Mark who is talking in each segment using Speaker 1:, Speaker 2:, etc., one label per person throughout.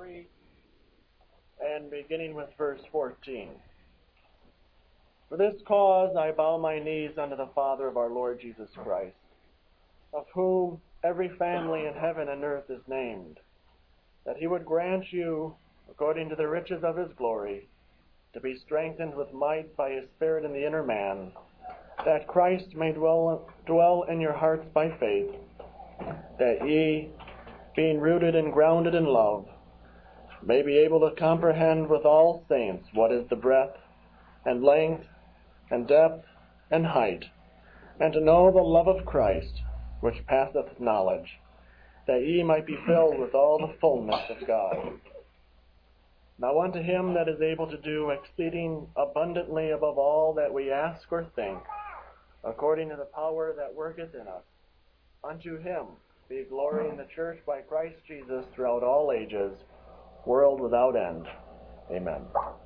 Speaker 1: 3, and beginning with verse 14. For this cause I bow my knees unto the Father of our Lord Jesus Christ, of whom every family in heaven and earth is named, that he would grant you, according to the riches of his glory, to be strengthened with might by his Spirit in the inner man, that Christ may dwell in your hearts by faith, that ye, being rooted and grounded in love, may be able to comprehend with all saints what is the breadth and length and depth and height, and to know the love of Christ, which passeth knowledge, that ye might be filled with all the fullness of God. Now unto him that is able to do exceeding abundantly above all that we ask or think, according to the power that worketh in us, unto him be glory in the church by Christ Jesus throughout all ages, world without end. Amen.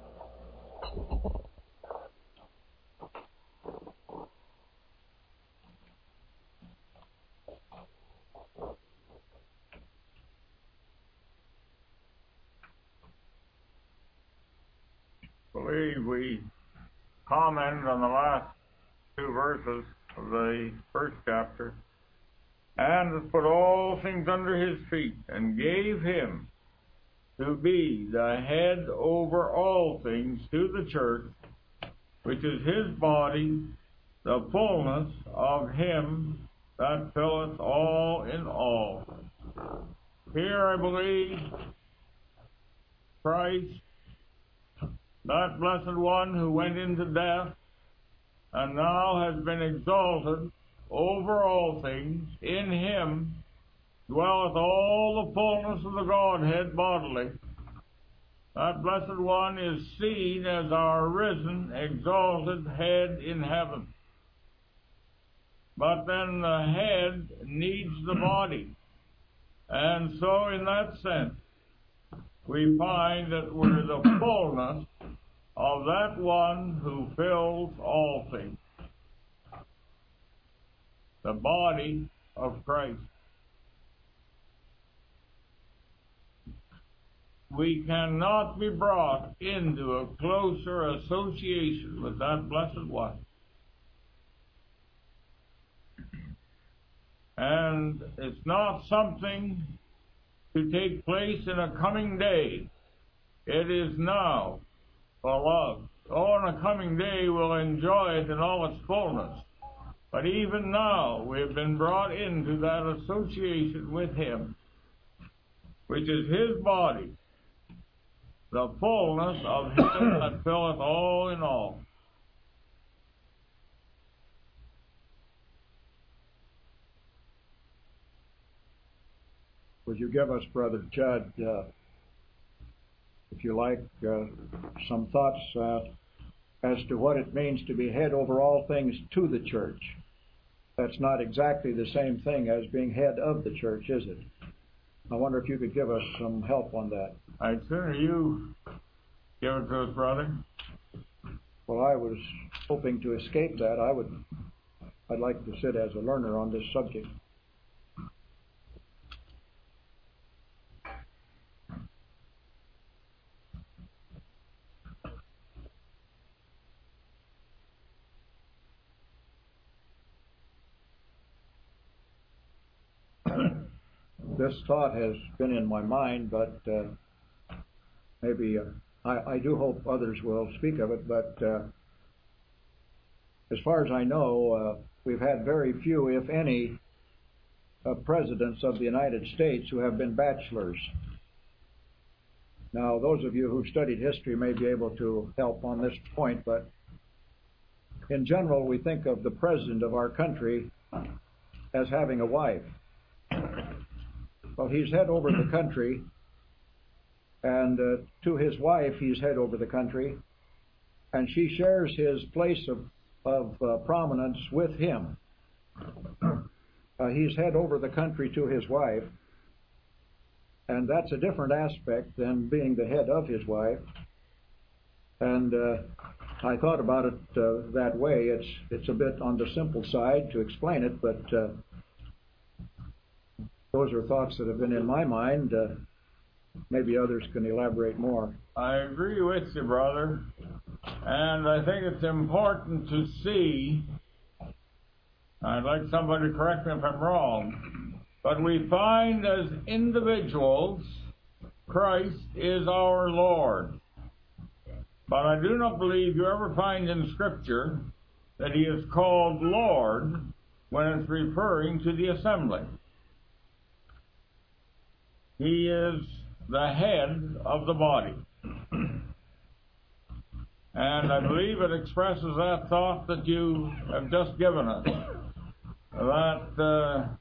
Speaker 2: I believe we commented on the last two verses of the first chapter, and has put all things under his feet, and gave him to be the head over all things to the church, which is his body, the fullness of him that filleth all in all. Here I believe Christ, that blessed one who went into death and now has been exalted over all things, in him dwelleth all the fullness of the Godhead bodily. That blessed one is seen as our risen, exalted head in heaven. But then the head needs the body. And so in that sense, we find that we're the fullness of that one who fills all things. The body of Christ. We cannot be brought into a closer association with that blessed one. And it's not something to take place in a coming day. It is now, beloved. Oh, in a coming day we'll enjoy it in all its fullness. But even now we've been brought into that association with him, which is his body, the fullness of him that filleth all in all.
Speaker 3: Would you give us, Brother Judd, if you like, some thoughts as to what it means to be head over all things to the church? That's not exactly the same thing as being head of the church, is it? I wonder if you could give us some help on that.
Speaker 2: I'd sooner you give it to us, brother.
Speaker 3: Well, I was hoping to escape that. I'd like to sit as a learner on this subject. This thought has been in my mind, but maybe I do hope others will speak of it. But as far as I know, we've had very few, if any, presidents of the United States who have been bachelors. Now, those of you who've studied history may be able to help on this point, but in general, we think of the president of our country as having a wife. Well, he's head over the country, and to his wife, he's head over the country, and she shares his place of prominence with him. He's head over the country to his wife, and that's a different aspect than being the head of his wife. And I thought about it that way. It's a bit on the simple side to explain it, but those are thoughts that have been in my mind. maybe others can elaborate more.
Speaker 2: I agree with you, brother. And I think it's important to see, I'd like somebody to correct me if I'm wrong, but we find as individuals, Christ is our Lord. But I do not believe you ever find in Scripture that he is called Lord when it's referring to the assembly. He is the head of the body. And I believe it expresses that thought that you have just given us. That,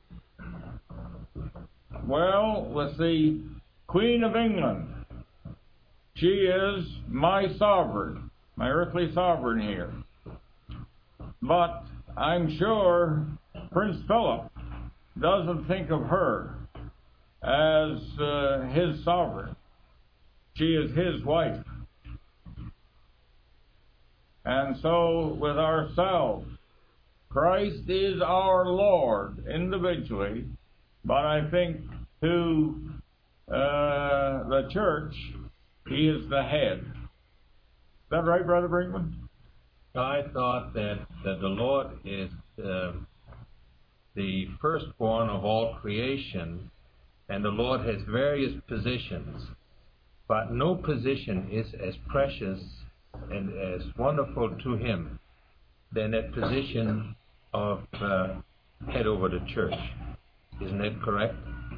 Speaker 2: with the Queen of England, she is my sovereign, my earthly sovereign here. But I'm sure Prince Philip doesn't think of her as his sovereign. She is his wife. And so with ourselves, Christ is our Lord individually, but I think to the church, he is the head. Is that right, Brother Brinkman?
Speaker 4: I thought that the Lord is the firstborn of all creation, and the Lord has various positions, but no position is as precious and as wonderful to him than that position of head over the church. Isn't that correct?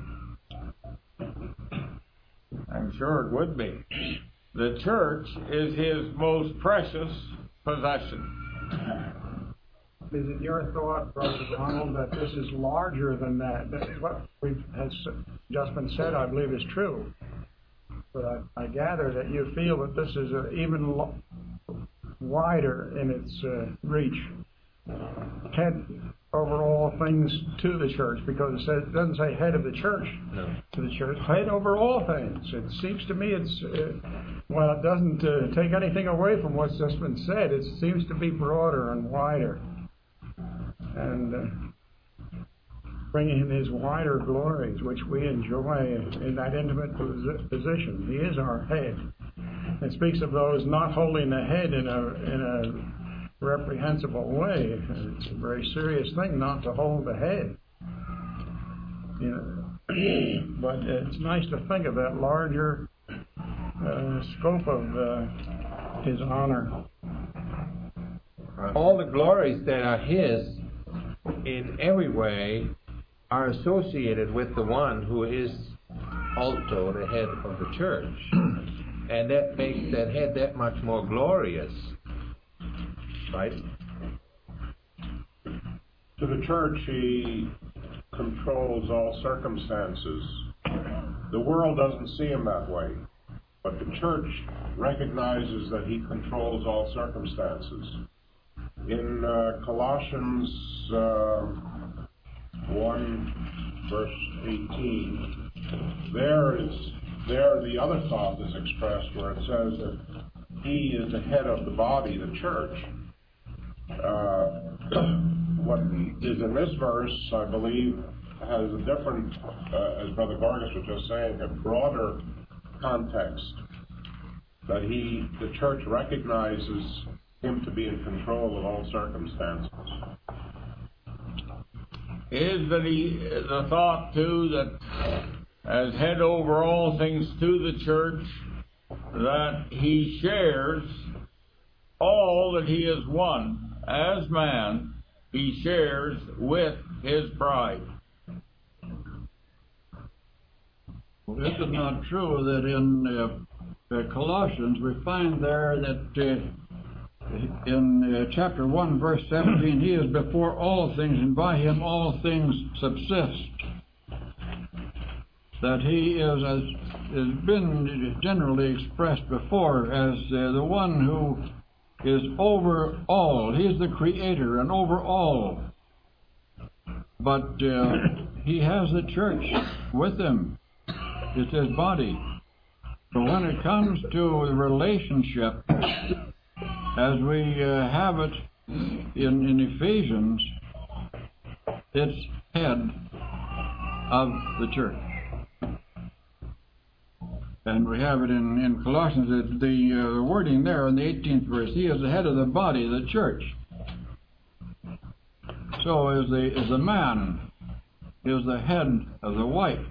Speaker 2: I'm sure it would be. The church is his most precious possession.
Speaker 3: Is it your thought, Brother Donald, that this is larger than that? That is what has just been said, I believe, is true. But I gather that you feel that this is even wider in its reach. Head over all things to the church, because it doesn't say head of the church to the church. Head over all things. It seems to me it doesn't take anything away from what's just been said. It seems to be broader and wider, and bringing in his wider glories, which we enjoy in that intimate position. He is our head. It speaks of those not holding the head in a reprehensible way. It's a very serious thing not to hold the head. But it's nice to think of that larger scope of his honor.
Speaker 4: All the glories that are his in every way are associated with the one who is also the head of the church. And that makes that head that much more glorious. Right?
Speaker 5: To the church, he controls all circumstances. The world doesn't see him that way, but the church recognizes that he controls all circumstances. In Colossians 1, verse 18, there the other thought is expressed where it says that he is the head of the body, the church. What is in this verse, I believe, has a different, as Brother Vargas was just saying, a broader context. That the church recognizes him to be in control of all circumstances.
Speaker 2: Is that the thought too that as head over all things to the church, that he shares all that he has won as man, he shares with his bride.
Speaker 6: Well, is it not true that in Colossians we find there that in chapter 1, verse 17, he is before all things, and by him all things subsist. That he is, as has been generally expressed before, as the one who is over all. He is the creator and over all. But he has the church with him. It's his body. But when it comes to the relationship, as we have it in Ephesians, it's head of the church. And we have it in Colossians, the wording there in the 18th verse. He is the head of the body, the church. So is the man is the head of the wife.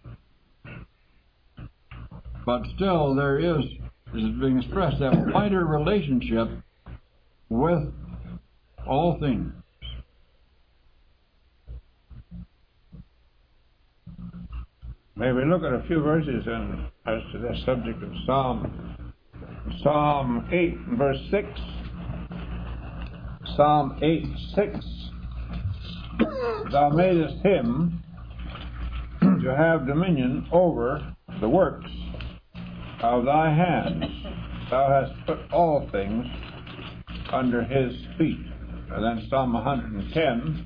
Speaker 6: But still there is being expressed that wider relationship with all things.
Speaker 2: May we look at a few verses as to this subject of Psalm 8, verse 6. Psalm 8, 6. Thou madest him to have dominion over the works of thy hands. Thou hast put all things under his feet. And then Psalm 110,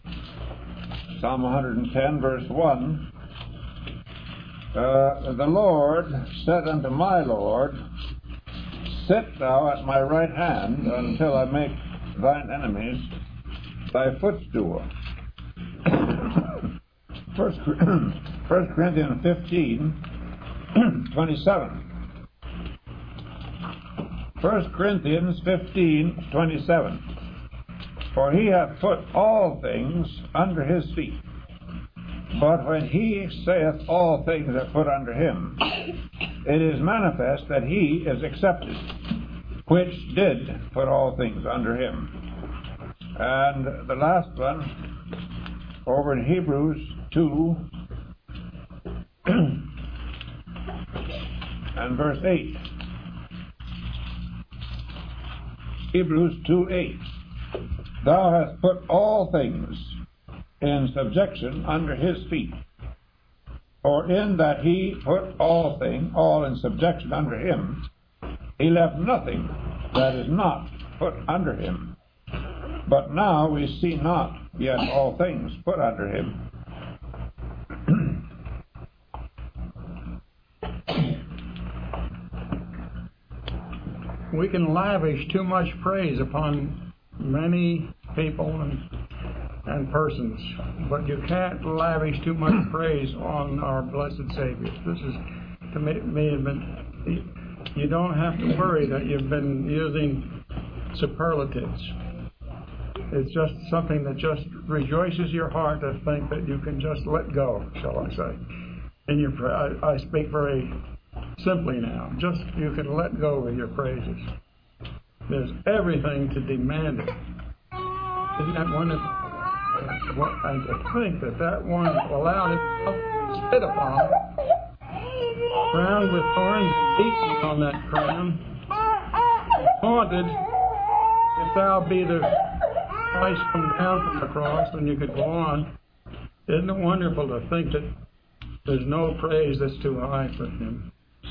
Speaker 2: verse 1. The Lord said unto my Lord, Sit thou at my right hand until I make thine enemies thy footstool. 1 Corinthians 15, 27. 1 Corinthians 15, 27. For he hath put all things under his feet. But when he saith all things are put under him, it is manifest that he is accepted, which did put all things under him. And the last one, over in Hebrews 2 and verse 8. Hebrews 2:8. Thou hast put all things in subjection under his feet. For in that he put all in subjection under him, he left nothing that is not put under him. But now we see not yet all things put under him.
Speaker 6: We can lavish too much praise upon many people and persons, but you can't lavish too much praise on our blessed Savior. This is, to me, you don't have to worry that you've been using superlatives. It's just something that just rejoices your heart to think that you can just let go, shall I say. I speak very simply now. Just you can let go with your praises. There's everything to demand it. Isn't that wonderful? And to think that one allowed itself to spit upon, crowned with thorns, beaten on that crown, haunted, if thou be the Christ come down from the cross, then you could go on. Isn't it wonderful to think that there's no praise that's too high for him?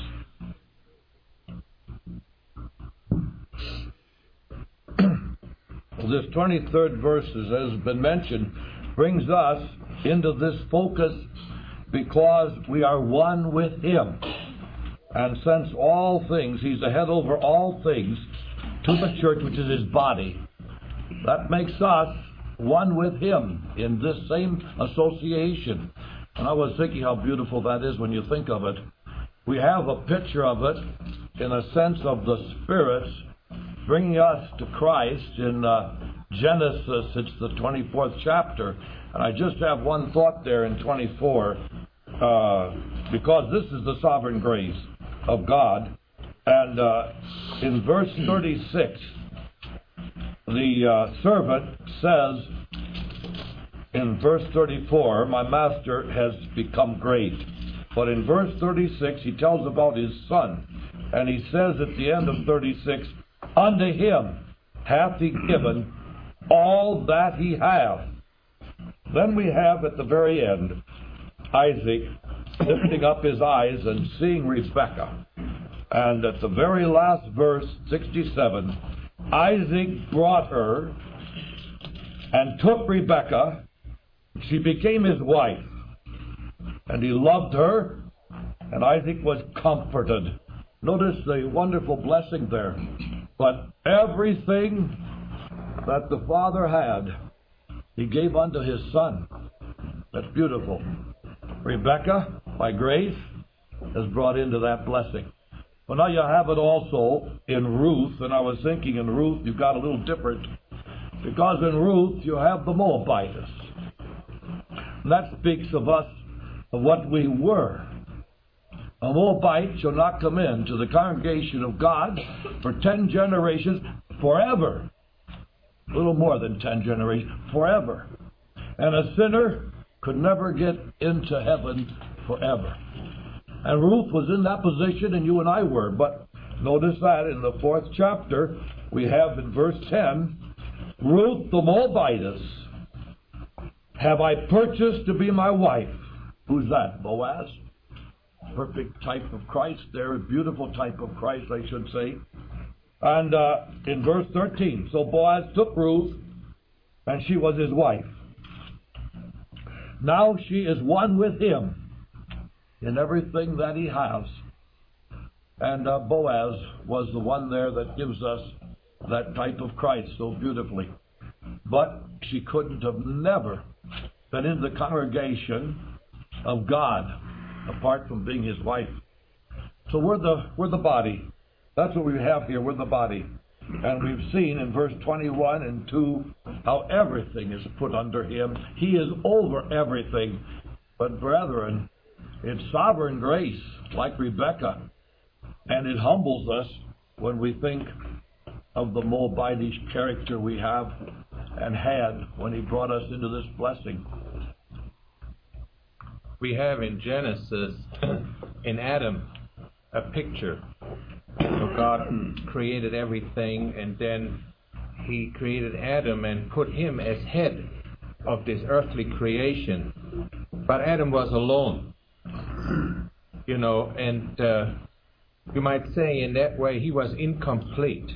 Speaker 7: This 23rd verse, as has been mentioned, brings us into this focus because we are one with him. And since all things, he's the head over all things to the church, which is his body, that makes us one with him in this same association. And I was thinking how beautiful that is when you think of it. We have a picture of it in a sense of the Spirit bringing us to Christ in Genesis. It's the 24th chapter. And I just have one thought there in 24, because this is the sovereign grace of God. And in verse 36, the servant says in verse 34, my master has become great. But in verse 36, he tells about his son. And he says at the end of 36, unto him hath he given all that he hath. Then we have at the very end, Isaac lifting up his eyes and seeing Rebekah. And at the very last verse, 67, Isaac brought her and took Rebekah. She became his wife. And he loved her, and Isaac was comforted. Notice the wonderful blessing there. But everything that the father had, he gave unto his son. That's beautiful. Rebekah, by grace, is brought into that blessing. Well, now you have it also in Ruth, and I was thinking in Ruth you've got a little different, because in Ruth you have the Moabitess. And that speaks of us, of what we were. A Moabite shall not come into the congregation of God for 10 generations forever. A little more than 10 generations, forever. And a sinner could never get into heaven forever. And Ruth was in that position, and you and I were. But notice that in the 4th chapter, we have in verse 10, Ruth the Moabitess have I purchased to be my wife. Who's that? Boaz? Perfect type of Christ there, a beautiful type of Christ, I should say. And in verse 13, so Boaz took Ruth, and she was his wife. Now she is one with him in everything that he has. And Boaz was the one there that gives us that type of Christ so beautifully. But she couldn't have never been in the congregation of God apart from being his wife. So we're the body. That's what we have here. We're the body. And we've seen in verse 21 and 2 how everything is put under him. He is over everything. But brethren, it's sovereign grace, like Rebekah. And it humbles us when we think of the Moabitish character we have and had when he brought us into this blessing.
Speaker 4: We have in Genesis, in Adam, a picture. So God created everything, and then he created Adam and put him as head of this earthly creation. But Adam was alone, and you might say in that way he was incomplete.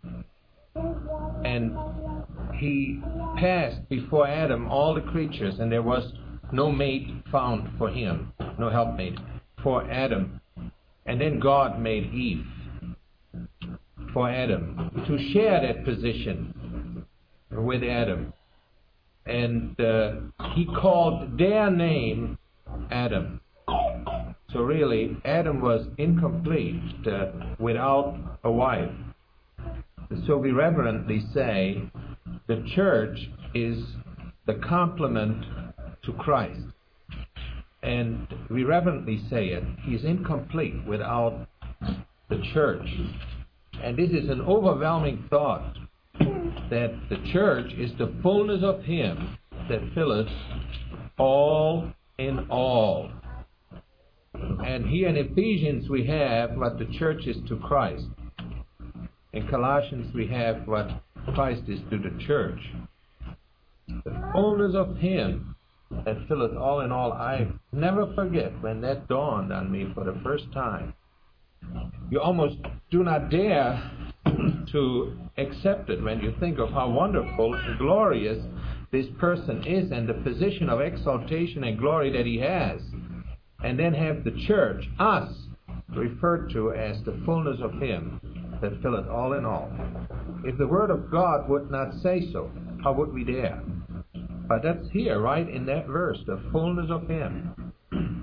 Speaker 4: And he passed before Adam all the creatures, and there was no mate found for him, no helpmate for Adam. And then God made Eve for Adam to share that position with Adam. And he called their name Adam. So really, Adam was incomplete without a wife. So we reverently say the church is the complement to Christ. And we reverently say it, he's incomplete without the church. And this is an overwhelming thought, that the church is the fullness of him that filleth all in all. And here in Ephesians we have what the church is to Christ. In Colossians we have what Christ is to the church. The fullness of him that filleth all in all. I never forget when that dawned on me for the first time. You almost do not dare to accept it when you think of how wonderful and glorious this person is and the position of exaltation and glory that he has. And then have the church, us, referred to as the fullness of him that filleth all in all. If the Word of God would not say so, how would we dare? But that's here, right in that verse, the fullness of him.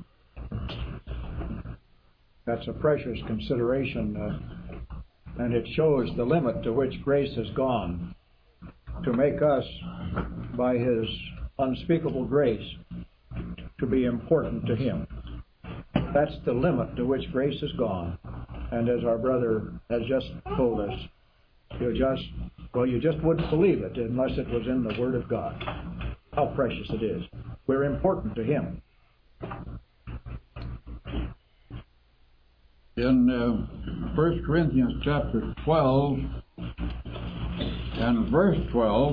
Speaker 3: That's a precious consideration, and it shows the limit to which grace has gone to make us, by his unspeakable grace, to be important to him. That's the limit to which grace has gone. And as our brother has just told us, you just wouldn't believe it unless it was in the Word of God. How precious it is. We're important to him.
Speaker 6: In 1 Corinthians chapter 12 and verse 12,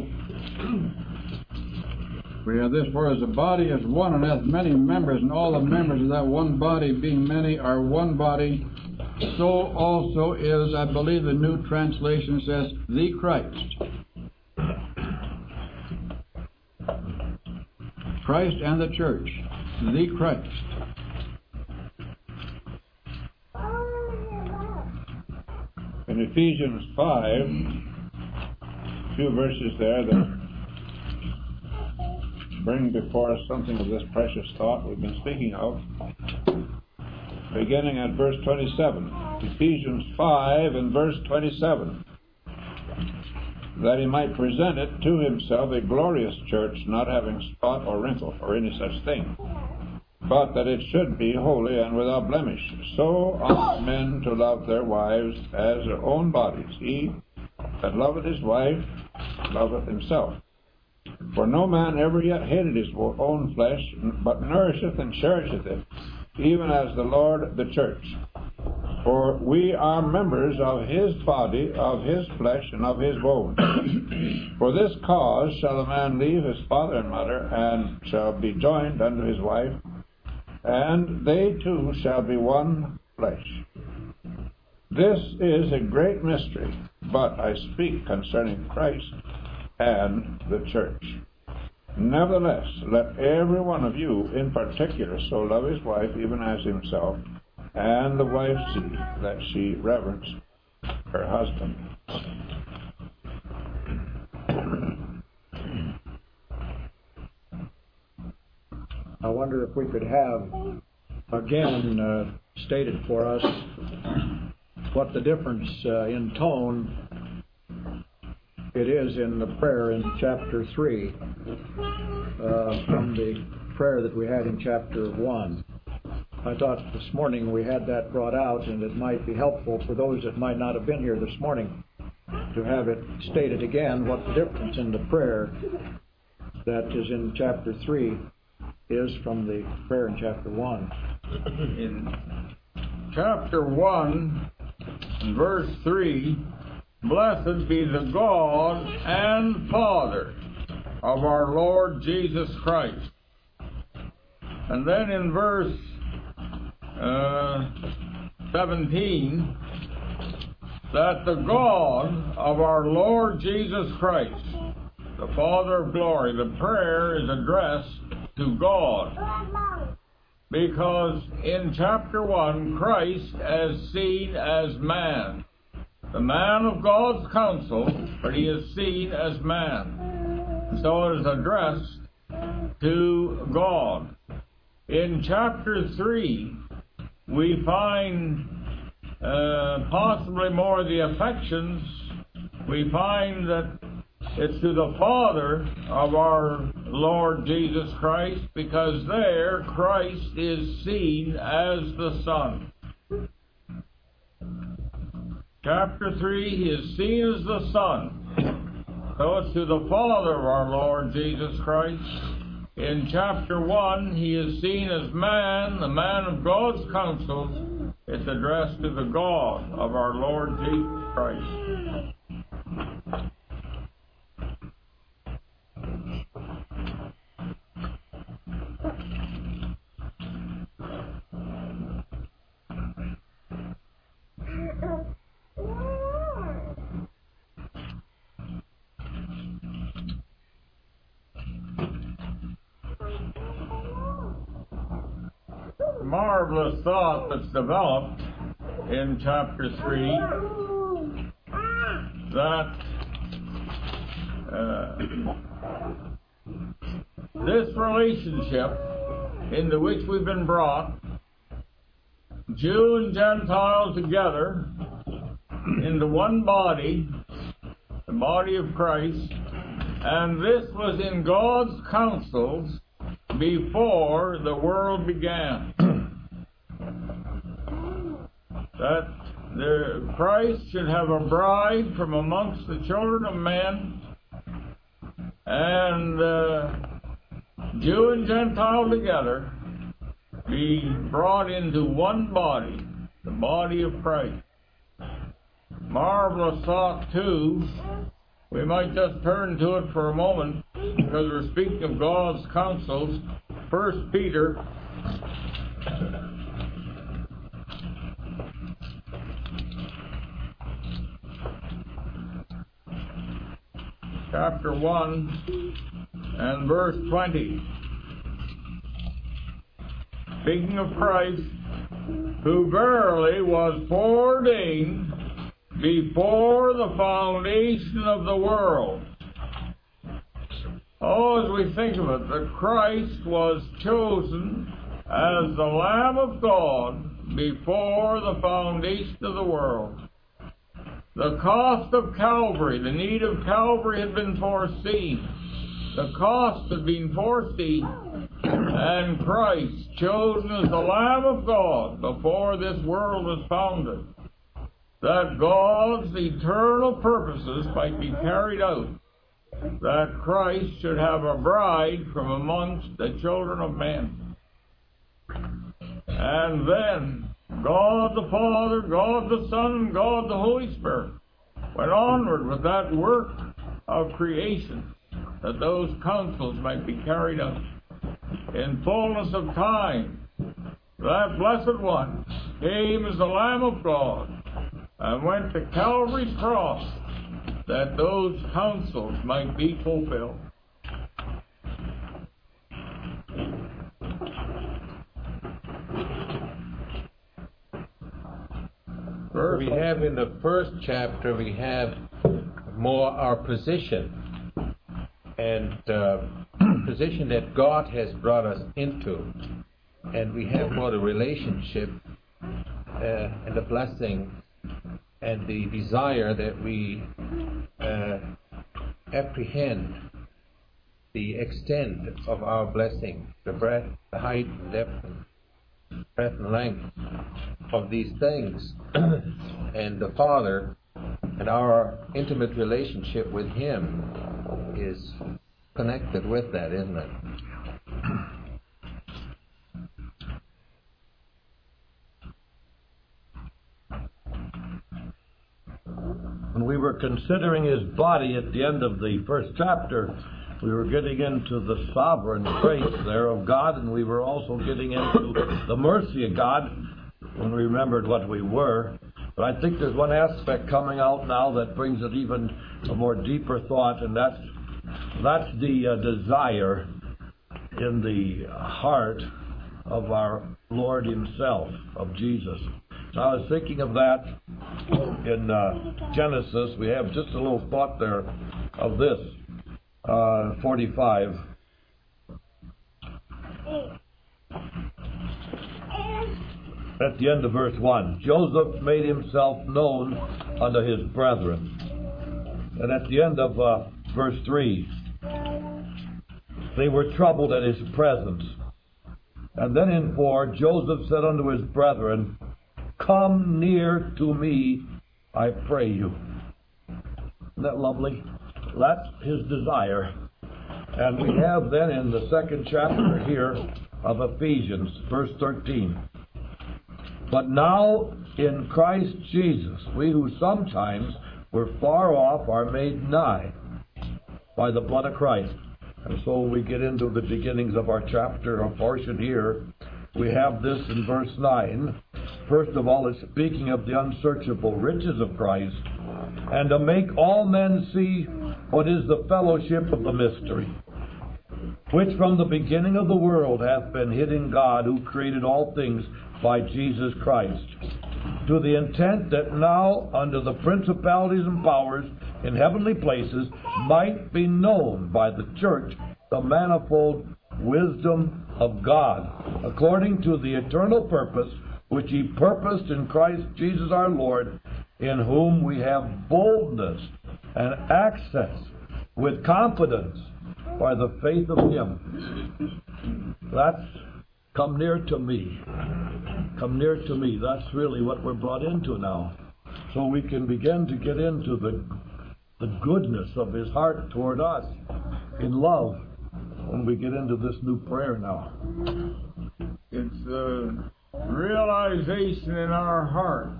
Speaker 6: we have this: for as the body is one and hath many members, and all the members of that one body, being many, are one body, so also is, I believe the New Translation says, the Christ. Christ and the church, the Christ.
Speaker 2: In Ephesians 5, a few verses there that bring before us something of this precious thought we've been speaking of.
Speaker 6: beginning at verse 27. Ephesians 5 and verse 27. That he might present it to himself a glorious church, not having spot or wrinkle or any such thing, but that it should be holy and without blemish. So ought men to love their wives as their own bodies. He that loveth his wife loveth himself. For no man ever yet hated his own flesh, but nourisheth and cherisheth it, even as the Lord the church. For we are members of his body, of his flesh, and of his bones. For this cause shall a man leave his father and mother, and shall be joined unto his wife, and they two shall be one flesh. This is a great mystery, but I speak concerning Christ and the church. Nevertheless, let every one of you in particular so love his wife even as himself, and the wife see that she reverence her husband.
Speaker 3: I wonder if we could have again stated for us what the difference in tone it is in the prayer in chapter 3 from the prayer that we had in chapter 1. I thought this morning we had that brought out, and it might be helpful for those that might not have been here this morning to have it stated again what the difference in the prayer that is in chapter 3 is from the prayer in chapter 1.
Speaker 2: In chapter 1, verse 3, blessed be the God and Father of our Lord Jesus Christ. And then in verse 17, that the God of our Lord Jesus Christ, the Father of glory, the prayer is addressed to God, because in chapter 1, Christ is seen as man, the man of God's counsel, but he is seen as man. So it is addressed to God. In chapter 3, we find possibly more of the affections. We find that it's to the Father of our Lord Jesus Christ, because there Christ is seen as the Son. Chapter 3, he is seen as the Son. So it's to the Father of our Lord Jesus Christ. In chapter 1, he is seen as man, the man of God's counsels. It's addressed to the God of our Lord Jesus Christ. Marvelous thought that's developed in chapter 3 that this relationship into which we've been brought, Jew and Gentile together into one body, the body of Christ, and this was in God's counsels before the world began. That Christ should have a bride from amongst the children of men, and Jew and Gentile together be brought into one body, the body of Christ. Marvelous thought, too. We might just turn to it for a moment, because we're speaking of God's counsels. 1 Peter chapter 1 and verse 20. Speaking of Christ, who verily was foreordained before the foundation of the world. Oh, as we think of it, that Christ was chosen as the Lamb of God before the foundation of the world. The cost of Calvary, the need of Calvary had been foreseen. The cost had been foreseen. And Christ, chosen as the Lamb of God before this world was founded, that God's eternal purposes might be carried out, that Christ should have a bride from amongst the children of men. And then God the Father, God the Son, and God the Holy Spirit went onward with that work of creation, that those counsels might be carried out. In fullness of time, that Blessed One came as the Lamb of God and went to Calvary's cross, that those counsels might be fulfilled.
Speaker 4: We have in the first chapter, we have more our position, and position that God has brought us into, and we have more the relationship and the blessing and the desire that we apprehend the extent of our blessing, the breadth, the height, the depth, and breadth and length of these things, and the Father and our intimate relationship with Him is connected with that, isn't it?
Speaker 7: When we were considering His body at the end of the first chapter, we were getting into the sovereign grace there of God, and we were also getting into the mercy of God when we remembered what we were. But I think there's one aspect coming out now that brings it even a more deeper thought, and that's the desire in the heart of our Lord Himself, of Jesus. So I was thinking of that in Genesis. We have just a little thought there of this, 45. At the end of verse 1, Joseph made himself known unto his brethren. And at the end of verse 3, they were troubled at his presence. And then in 4, Joseph said unto his brethren, Come near to me, I pray you. Isn't that lovely? That's his desire. And we have then in the second chapter here of Ephesians, verse 13. But now in Christ Jesus, we who sometimes were far off are made nigh by the blood of Christ. And so we get into the beginnings of our chapter, a portion here. We have this in verse 9. First of all, it's speaking of the unsearchable riches of Christ, and to make all men see what is the fellowship of the mystery, which from the beginning of the world hath been hid in God, who created all things by Jesus Christ, to the intent that now under the principalities and powers in heavenly places might be known by the church the manifold wisdom of God, according to the eternal purpose which He purposed in Christ Jesus our Lord, in whom we have boldness and access with confidence by the faith of Him. That's come near to me. Come near to me. That's really what we're brought into now. So we can begin to get into the goodness of His heart toward us in love when we get into this new prayer now.
Speaker 2: It's a realization in our hearts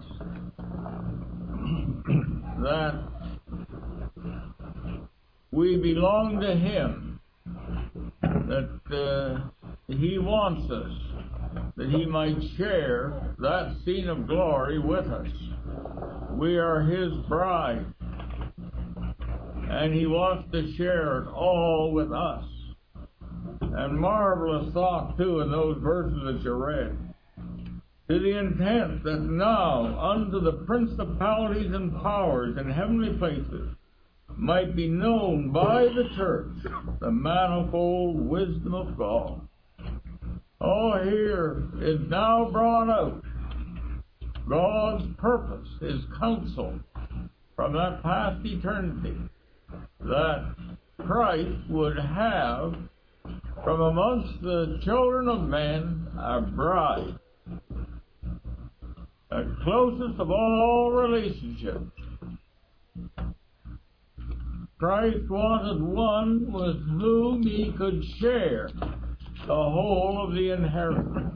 Speaker 2: that we belong to Him, that He wants us, that He might share that scene of glory with us. We are His bride, and He wants to share it all with us. And marvelous thought, too, in those verses that you read, to the intent that now, unto the principalities and powers in heavenly places, might be known by the church the manifold wisdom of God. Oh, here is now brought out God's purpose, His counsel from that past eternity, that Christ would have from amongst the children of men a bride, the closest of all relationships. Christ wanted one with whom He could share the whole of the inheritance.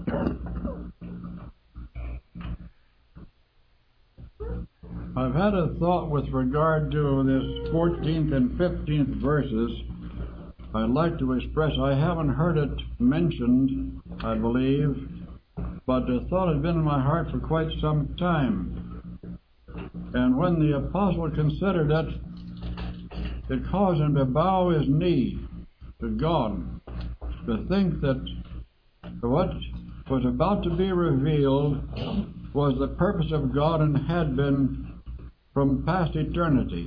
Speaker 6: I've had a thought with regard to this 14th and 15th verses. I'd like to express, I haven't heard it mentioned, I believe, but the thought had been in my heart for quite some time. And when the apostle considered it, it caused him to bow his knee to God, to think that what was about to be revealed was the purpose of God and had been from past eternity.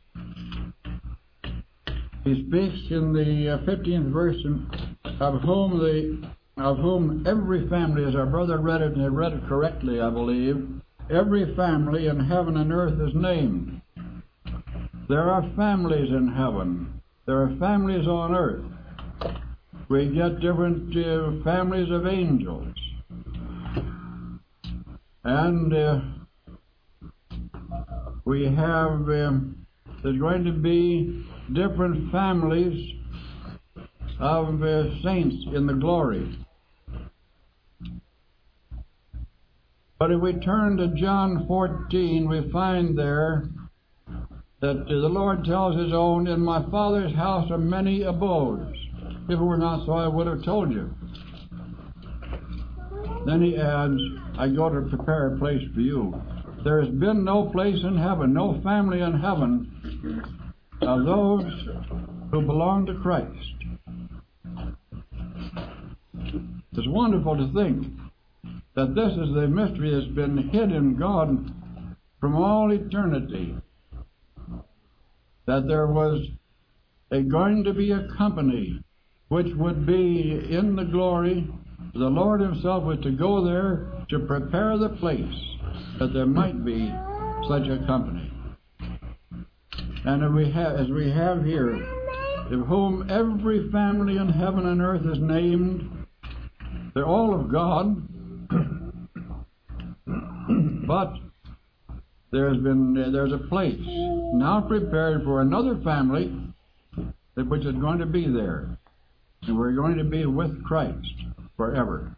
Speaker 6: He speaks in the 15th verse of whom every family, as our brother read it, and he read it correctly, I believe, every family in heaven and earth is named. There are families in heaven. There are families on earth. We get different families of angels. And we have, there's going to be different families of saints in the glory. But if we turn to John 14, we find there that the Lord tells His own, "In my Father's house are many abodes. If it were not so, I would have told you." Then He adds, "I go to prepare a place for you." There has been no place in heaven, no family in heaven of those who belong to Christ. It's wonderful to think that this is the mystery that's been hid in God from all eternity, that there was going to be a company which would be in the glory. The Lord Himself was to go there to prepare the place that there might be such a company. And as we have here, of whom every family in heaven and earth is named, they're all of God, but there's a place now prepared for another family which is going to be there, and we're going to be with Christ forever.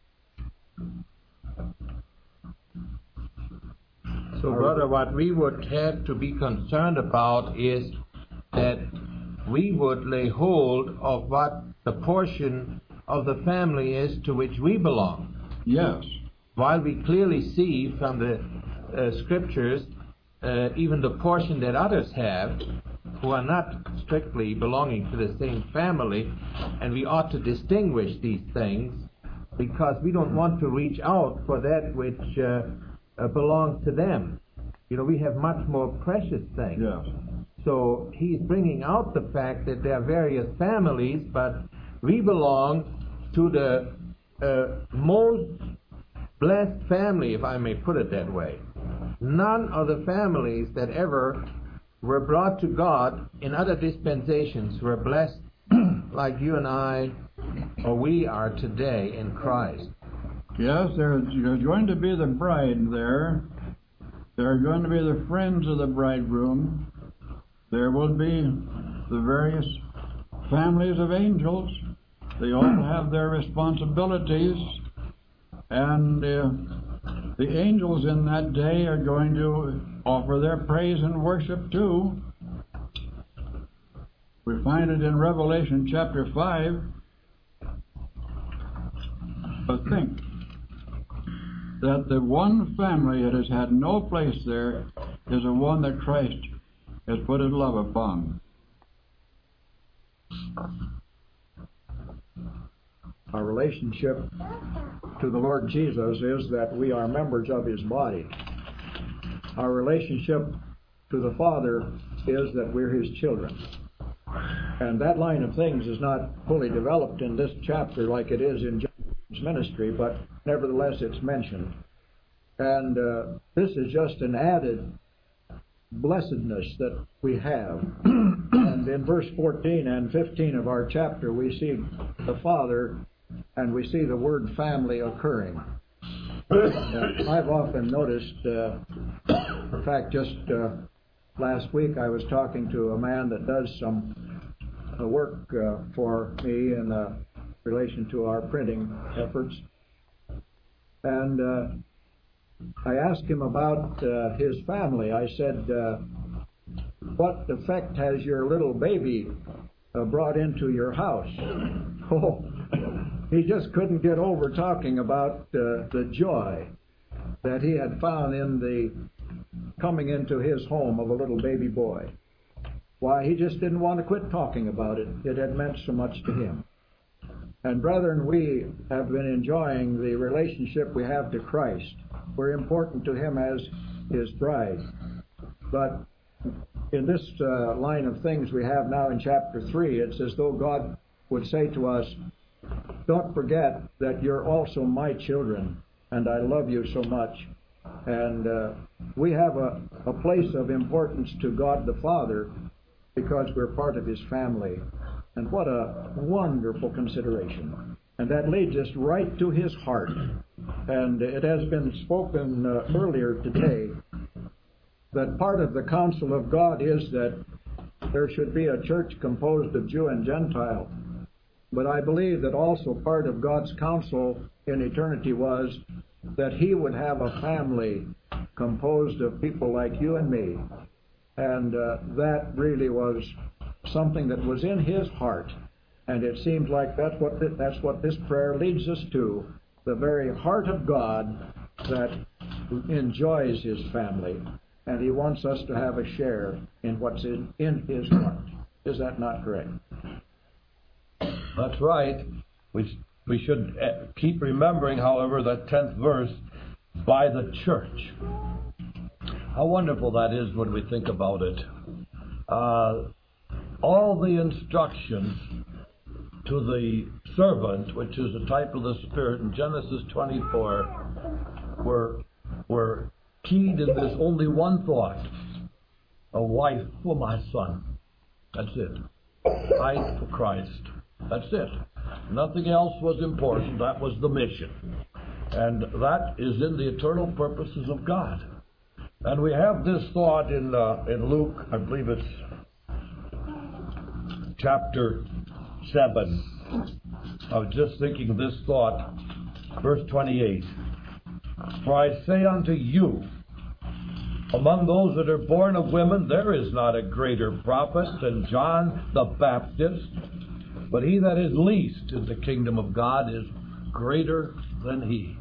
Speaker 4: So, brother, what we would have to be concerned about is that we would lay hold of what the portion of the family is to which we belong.
Speaker 6: Yes.
Speaker 4: While we clearly see from the Scriptures even the portion that others have who are not strictly belonging to the same family, and we ought to distinguish these things because we don't want to reach out for that which belongs to them. You know, we have much more precious things.
Speaker 6: Yes.
Speaker 4: So he's bringing out the fact that there are various families, but we belong to the most blessed family, if I may put it that way. None of the families that ever were brought to God in other dispensations were blessed like you and I, or we are today in Christ.
Speaker 6: Yes, there's going to be the bride there. There are going to be the friends of the bridegroom. There will be the various families of angels. They all have their responsibilities. And the angels in that day are going to offer their praise and worship too. We find it in Revelation chapter 5. But think that the one family that has had no place there is the one that Christ has put His love upon.
Speaker 3: Our relationship to the Lord Jesus is that we are members of His body. Our relationship to the Father is that we're His children. And that line of things is not fully developed in this chapter like it is in John's ministry, but nevertheless it's mentioned. And this is just an added blessedness that we have. And in verse 14 and 15 of our chapter, we see the Father and we see the word family occurring. I've often noticed, in fact, just last week I was talking to a man that does some work for me in relation to our printing efforts. And I asked him about his family. I said, what effect has your little baby brought into your house? Oh, he just couldn't get over talking about the joy that he had found in the coming into his home of a little baby boy. Why, he just didn't want to quit talking about it. It had meant so much to him. And brethren, we have been enjoying the relationship we have to Christ. We're important to him as his bride. But in this line of things we have now in chapter 3, it's as though God would say to us, don't forget that you're also my children, and I love you so much. And we have a place of importance to God the Father because we're part of his family. And what a wonderful consideration. And that leads us right to his heart. And it has been spoken earlier today that part of the counsel of God is that there should be a church composed of Jew and Gentile. But I believe that also part of God's counsel in eternity was that he would have a family composed of people like you and me. And that really was something that was in his heart. And it seems like that's what this prayer leads us to, the very heart of God that enjoys his family. And he wants us to have a share in what's in his heart. Is that not correct?
Speaker 7: That's right. We should keep remembering, however, that 10th verse, by the church. How wonderful that is when we think about it. All the instructions to the servant, which is a type of the Spirit in Genesis 24, were keyed in this only one thought: a wife for my son. That's it. Wife for Christ. That's it. Nothing else was important. That was the mission. And that is in the eternal purposes of God. And we have this thought in Luke, I believe it's chapter 7. I was just thinking this thought, verse 28. For I say unto you, among those that are born of women, there is not a greater prophet than John the Baptist, but he that is least in the kingdom of God is greater than he.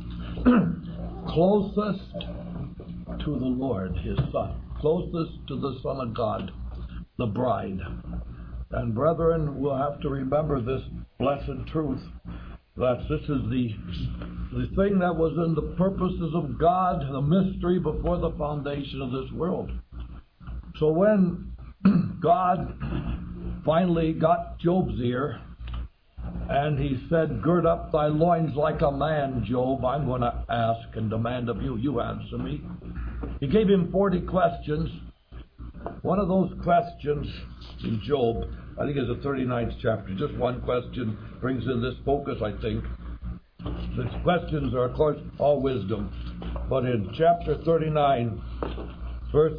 Speaker 7: Closest to the Lord, his Son. Closest to the Son of God, the bride. And brethren, we'll have to remember this blessed truth, that this is the thing that was in the purposes of God, the mystery before the foundation of this world. So when God finally got Job's ear, and he said, gird up thy loins like a man, Job, I'm going to ask and demand of you, you answer me. He gave him 40 questions. One of those questions in Job, I think it's the 39th chapter, just one question brings in this focus, I think. The questions are, of course, all wisdom. But in chapter 39, verse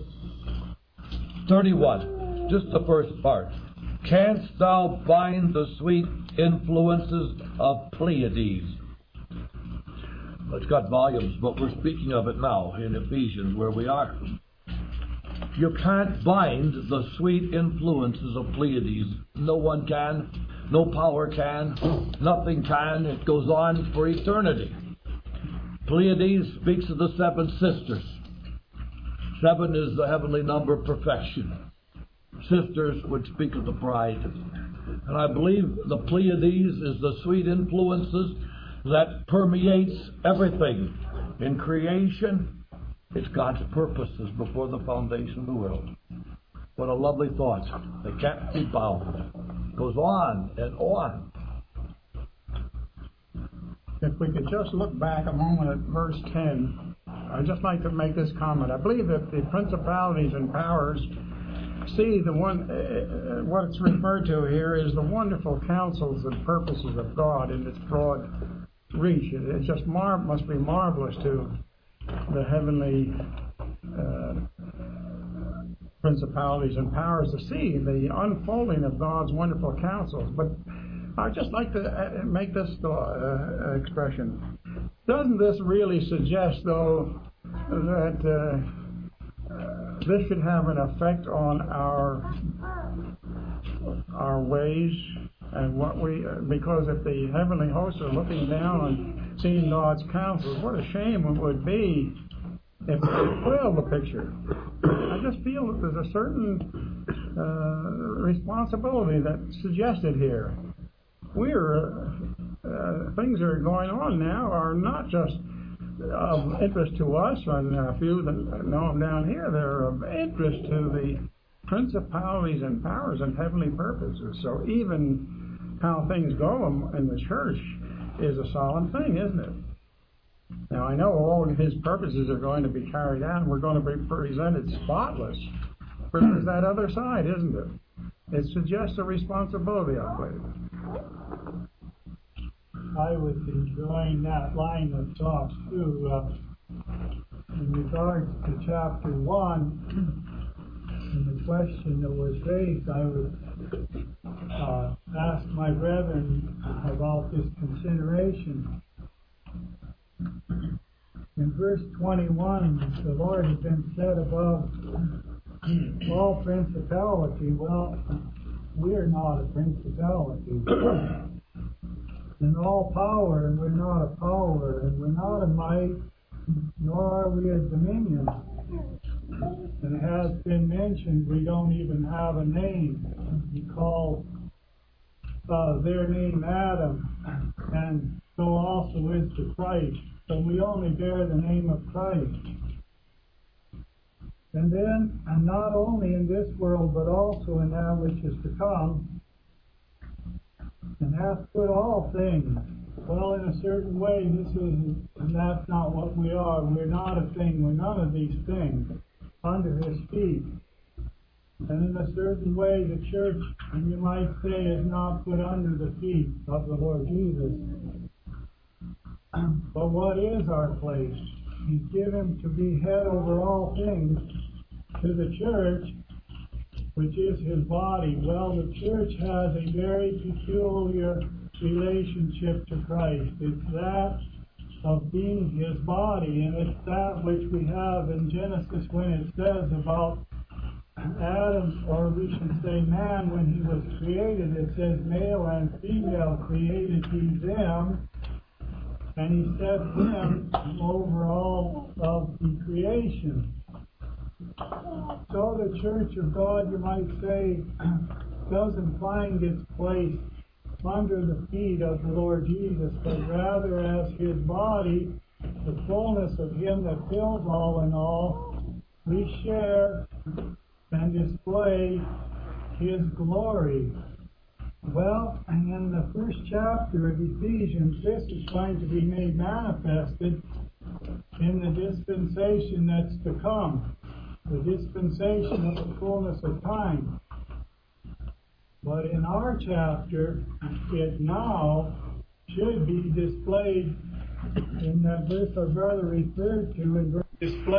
Speaker 7: 31, just the first part. Canst thou bind the sweet influences of Pleiades? It's got volumes, but we're speaking of it now in Ephesians, where we are. You can't bind the sweet influences of Pleiades. No one can. No power can. Nothing can. It goes on for eternity. Pleiades speaks of the 7 sisters. 7 is the heavenly number of perfection. Sisters would speak of the bride. And I believe the Pleiades is the sweet influences that permeates everything in creation. It's God's purposes before the foundation of the world. What a lovely thought. They can't be bound. It goes on and on.
Speaker 8: If we could just look back a moment at verse 10, I'd just like to make this comment. I believe that the principalities and powers see the one, what it's referred to here is the wonderful counsels and purposes of God in its broad reach. It just must be marvelous to the heavenly principalities and powers to see the unfolding of God's wonderful counsels. But I'd just like to make this expression. Doesn't this really suggest, though, that this should have an effect on our ways and what we, because if the heavenly hosts are looking down and seeing God's counsels, what a shame it would be if we spoiled the picture. I just feel that there's a certain responsibility that's suggested here. Things that are going on now are not just of interest to us and a few that know them down here. They're of interest to the principalities and powers and heavenly purposes. So even how things go in the church is a solemn thing, isn't it? Now, I know all of his purposes are going to be carried out and we're going to be presented spotless. But there's that other side, isn't it? It suggests a responsibility, I believe.
Speaker 9: I was enjoying that line of thought too. In regards to chapter 1, and the question that was raised, I would ask my brethren about this consideration. In verse 21, the Lord has been set above all principality. Well, we're not a principality. And all power, and we're not a power, and we're not a might, nor are we a dominion. And it has been mentioned we don't even have a name. We call their name Adam, and so also is the Christ. So we only bear the name of Christ. And then, and not only in this world, but also in that which is to come, and hath put all things. Well, in a certain way, this isn't, and that's not what we are. We're not a thing. We're none of these things under his feet. And in a certain way, the church, and you might say, is not put under the feet of the Lord Jesus. But what is our place? He's given to be head over all things to the church, which is his body. Well, the church has a very peculiar relationship to Christ. It's that of being his body, and it's that which we have in Genesis when it says about Adam, or we should say man, when he was created. It says male and female created he them, and he set him over all of the creation. So the church of God, you might say, doesn't find its place under the feet of the Lord Jesus, but rather as his body, the fullness of him that fills all in all, we share and display his glory. Well, and in the first chapter of Ephesians, this is going to be made manifested in the dispensation that's to come, the dispensation of the fullness of time. But in our chapter, it now should be displayed in that verse our brother referred to in verse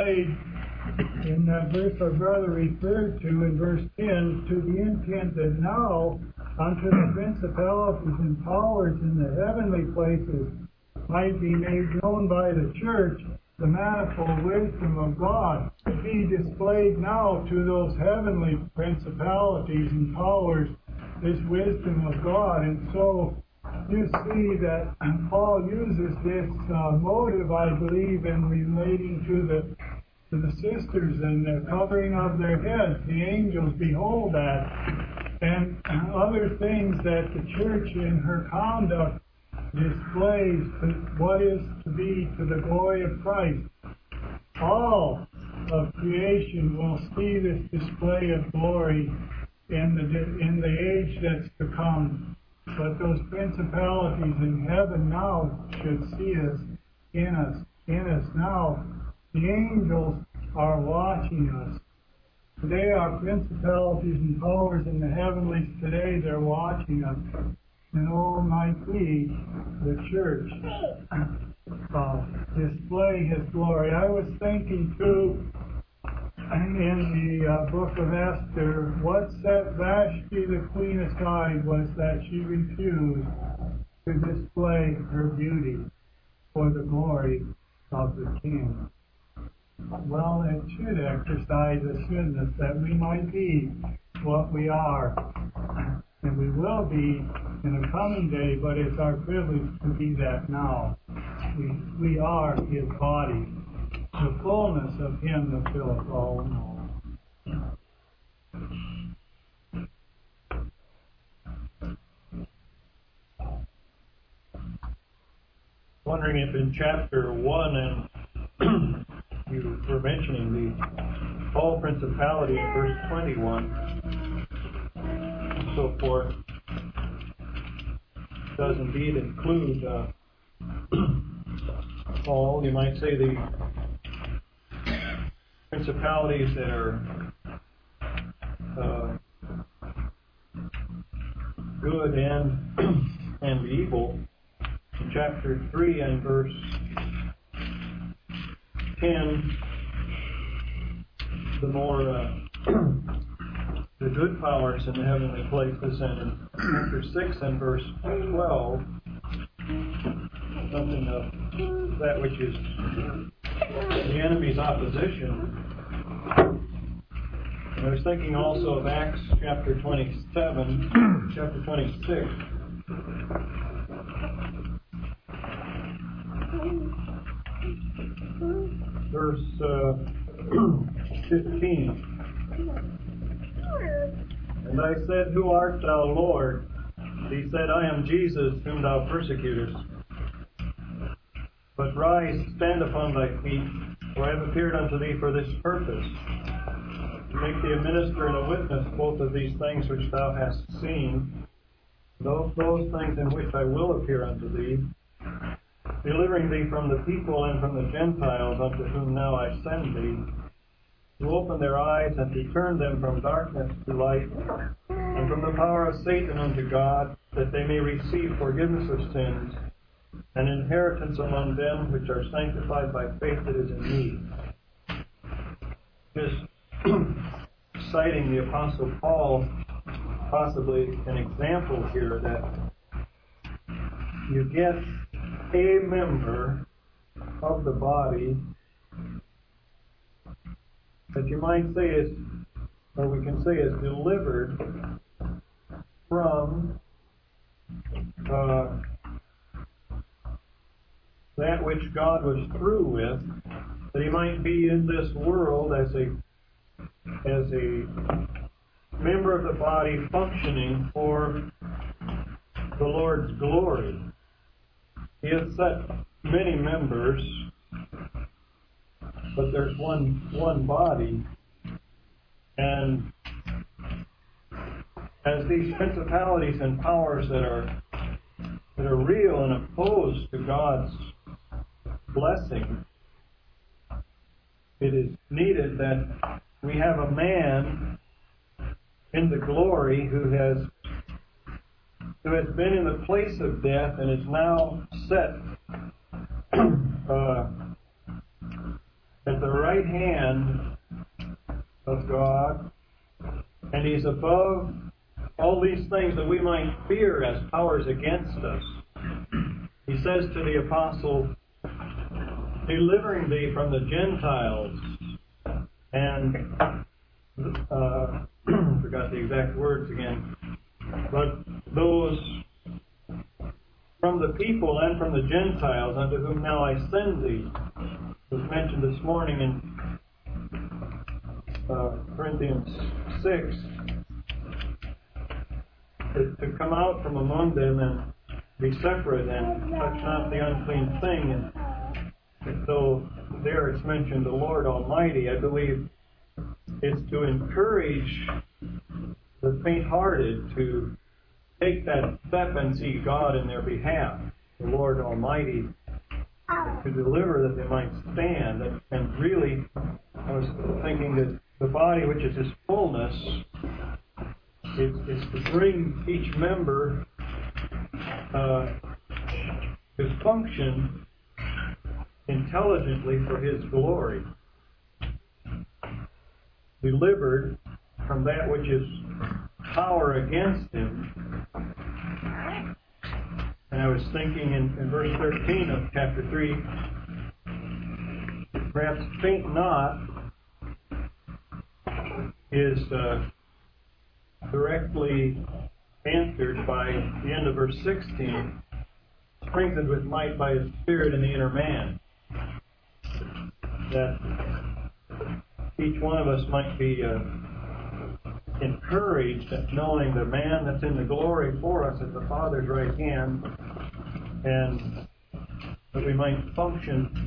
Speaker 9: 10, to the intent that now unto the principalities and powers in the heavenly places might be made known by the church the manifold wisdom of God, to be displayed now to those heavenly principalities and powers, this wisdom of God. And so you see that Paul uses this motive, I believe, in relating to the sisters and the covering of their heads. The angels behold that, and other things that the church in her conduct displays what is to be to the glory of Christ. All of creation will see this display of glory in the age that's to come. But those principalities in heaven now should see us in us now. The angels are watching us. Today, our principalities and powers in the heavenlies today, they're watching us. And oh, might we, the church, display His glory. I was thinking too, in the book of Esther, what set Vashti the queen aside was that she refused to display her beauty for the glory of the king. Well, it should exercise a goodness that we might be what we are. And we will be in a coming day, but it's our privilege to be that now. We are His body, the fullness of Him that filleth all in all.
Speaker 10: Wondering if in chapter 1 and you were mentioning the all principality in verse 21 and so forth does indeed include all, you might say, the principalities that are good and evil. In chapter 3 and verse 10, the more the good powers in the heavenly places, and in chapter 6 and verse 12, something of that which is the enemy's opposition. And I was thinking also of Acts chapter 27, chapter 26. Verse 15. And I said, Who art thou, Lord? He said, I am Jesus, whom thou persecutest. But rise, stand upon thy feet, for I have appeared unto thee for this purpose, to make thee a minister and a witness both of these things which thou hast seen, those things in which I will appear unto thee, delivering thee from the people and from the Gentiles unto whom now I send thee, to open their eyes and to turn them from darkness to light, and from the power of Satan unto God, that they may receive forgiveness of sins, and inheritance among them which are sanctified by faith that is in me. Just citing the Apostle Paul, possibly an example here that you get a member of the body that you might say is, or we can say is delivered from that which God was through with, that he might be in this world as a member of the body functioning for the Lord's glory. He has set many members, but there's one body, and as these principalities and powers that are real and opposed to God's blessing, it is needed that we have a man in the glory who has been in the place of death and is now set at the right hand of God, and he's above all these things that we might fear as powers against us. He says to the apostle, delivering thee from the Gentiles, and forgot the exact words again, but those from the people and from the Gentiles unto whom now I send thee, was mentioned this morning in Corinthians 6, to come out from among them and be separate and touch not the unclean thing. And so there it's mentioned the Lord Almighty. I believe it's to encourage the faint-hearted to take that step and see God in their behalf. The Lord Almighty to deliver that they might stand. And really, I was thinking that the body, which is His fullness, is to bring each member to function intelligently for His glory, delivered from that which is power against Him. And I was thinking in verse 13 of chapter 3, perhaps faint not is directly answered by the end of verse 16, strengthened with might by His Spirit in the inner man. That each one of us might be encouraged at knowing the man that's in the glory for us at the Father's right hand, and that we might function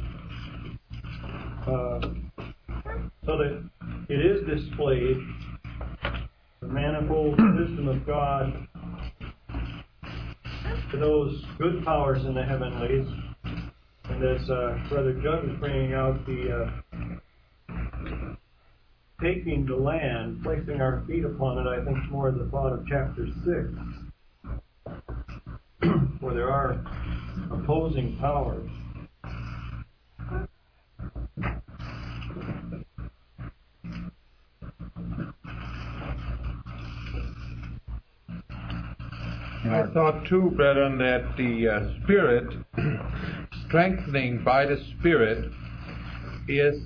Speaker 10: so that it is displayed the manifold wisdom of God to those good powers in the heavenlies. And as Brother Judd was bringing out, the taking the land, placing our feet upon it, I think is more the thought of chapter 6, where there are opposing powers.
Speaker 4: I thought too, brethren, that the Spirit, strengthening by the Spirit, is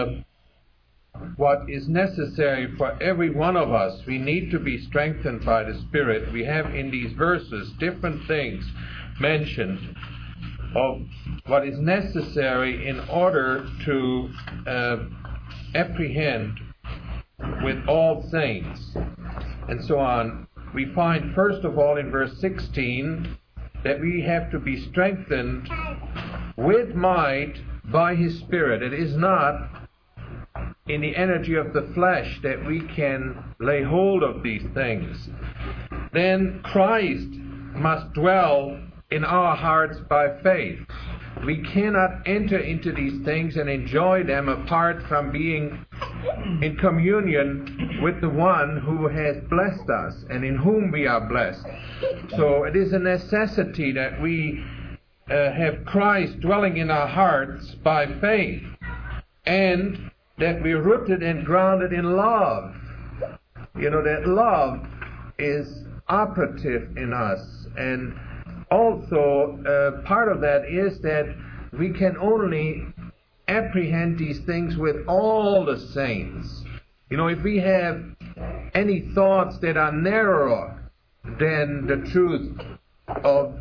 Speaker 4: what is necessary for every one of us. We need to be strengthened by the Spirit. We have in these verses different things mentioned of what is necessary in order to apprehend with all saints, and so on. We find, first of all, in verse 16, that we have to be strengthened with might by His Spirit. It is not in the energy of the flesh that we can lay hold of these things. Then Christ must dwell in our hearts by faith. We cannot enter into these things and enjoy them apart from being in communion with the one who has blessed us and in whom we are blessed. So it is a necessity that we have Christ dwelling in our hearts by faith, and that we're rooted and grounded in love. You know, that love is operative in us. And also, part of that is that we can only apprehend these things with all the saints. You know, if we have any thoughts that are narrower than the truth of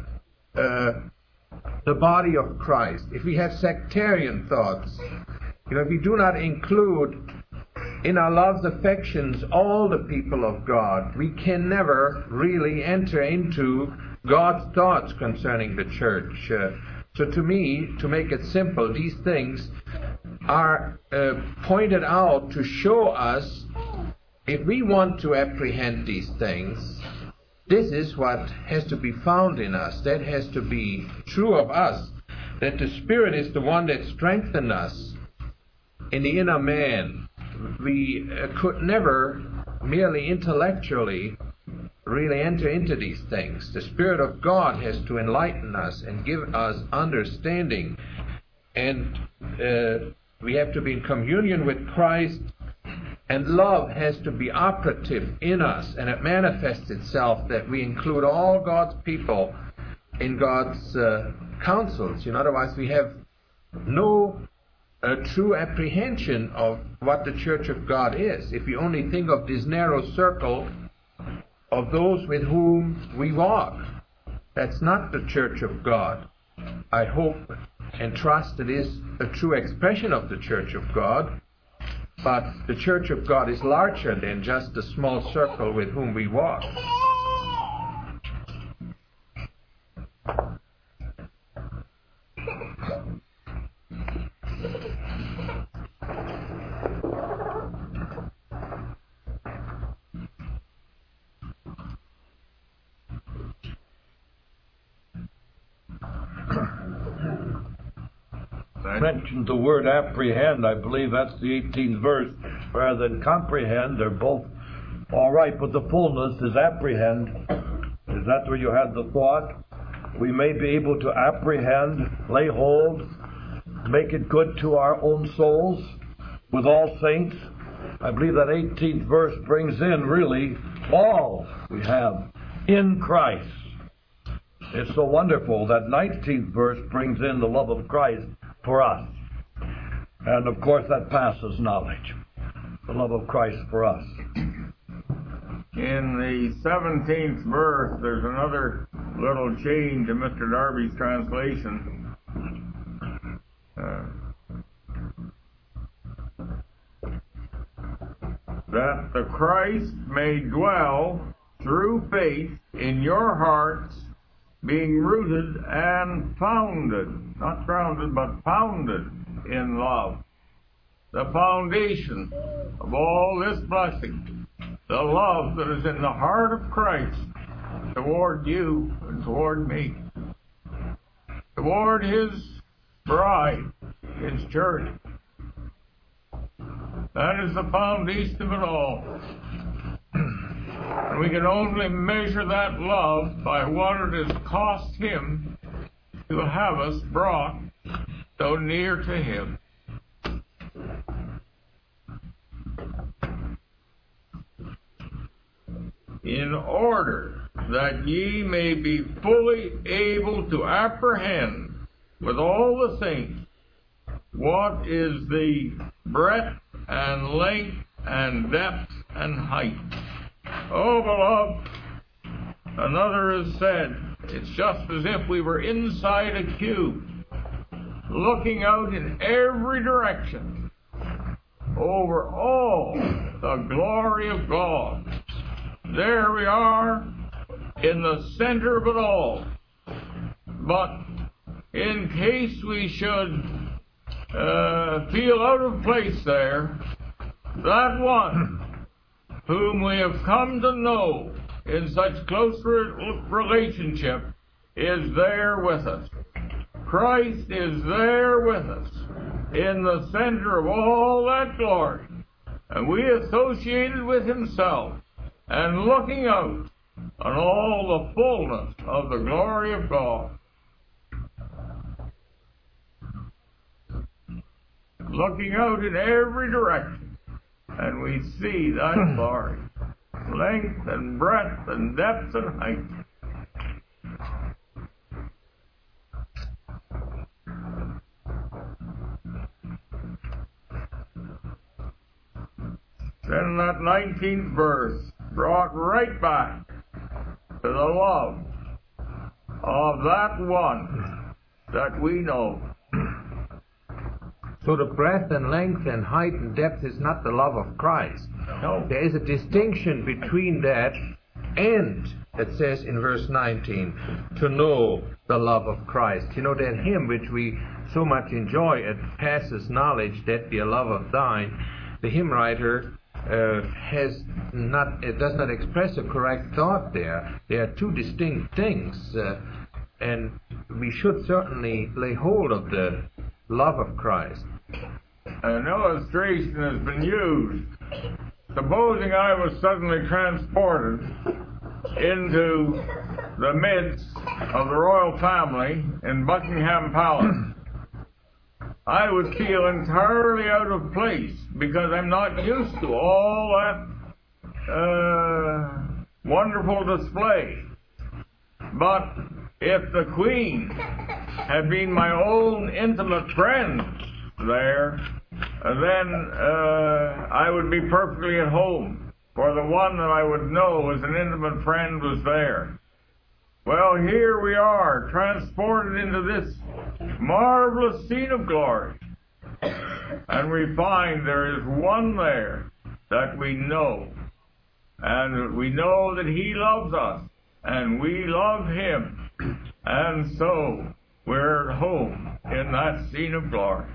Speaker 4: the body of Christ, if we have sectarian thoughts, you know, if we do not include in our love's affections all the people of God, we can never really enter into God's thoughts concerning the church. So to me, to make it simple, these things are pointed out to show us, if we want to apprehend these things, this is what has to be found in us. That has to be true of us, that the Spirit is the one that strengthens us in the inner man. We could never merely intellectually really enter into these things. The Spirit of God has to enlighten us and give us understanding. And we have to be in communion with Christ, and love has to be operative in us, and it manifests itself that we include all God's people in God's counsels. You know, otherwise we have no true apprehension of what the Church of God is. If we only think of this narrow circle of those with whom we walk, that's not the Church of God. I hope and trust it is a true expression of the Church of God, but the Church of God is larger than just the small circle with whom we walk.
Speaker 7: mentioned the word apprehend. I believe that's the 18th verse. Rather than comprehend, they're both all right, but the fullness is apprehend. Is that where you had the thought? We may be able to apprehend, lay hold, make it good to our own souls with all saints. I believe that 18th verse brings in really all we have in Christ. It's so wonderful that 19th verse brings in the love of Christ for us. And of course that passes knowledge. The love of Christ for us.
Speaker 2: In the 17th verse, there's another little change in Mr. Darby's translation. That the Christ may dwell through faith in your hearts, being rooted and founded, not grounded, but founded in love. The foundation of all this blessing, the love that is in the heart of Christ toward you and toward me, toward His bride, His church. That is the foundation of it all. And we can only measure that love by what it has cost Him to have us brought so near to Him. In order that ye may be fully able to apprehend with all the saints what is the breadth and length and depth and height. Oh, beloved, another has said, it's just as if we were inside a cube, looking out in every direction over all the glory of God. There we are in the center of it all. But in case we should feel out of place there, that one whom we have come to know in such close relationship is there with us. Christ is there with us in the center of all that glory, and we associated with Himself and looking out on all the fullness of the glory of God. Looking out in every direction, and we see that glory, length and breadth and depth and height. Then that 19th verse brought right back to the love of that one that we know.
Speaker 4: So the breadth and length and height and depth is not the love of Christ.
Speaker 2: No.
Speaker 4: There is a distinction between that and, it says in verse 19, to know the love of Christ. You know, that hymn which we so much enjoy, it passes knowledge, that be a love of thine. The hymn writer does not express a correct thought there. There are two distinct things, and we should certainly lay hold of the love of Christ.
Speaker 2: An illustration has been used. Supposing I was suddenly transported into the midst of the royal family in Buckingham Palace, I would feel entirely out of place because I'm not used to all that wonderful display. But if the Queen had been my own intimate friend there, then I would be perfectly at home, for the one that I would know as an intimate friend was there. Well, here we are, transported into this marvelous scene of glory, and we find there is one there that we know, and we know that He loves us, and we love Him, and so we're at home in that scene of glory.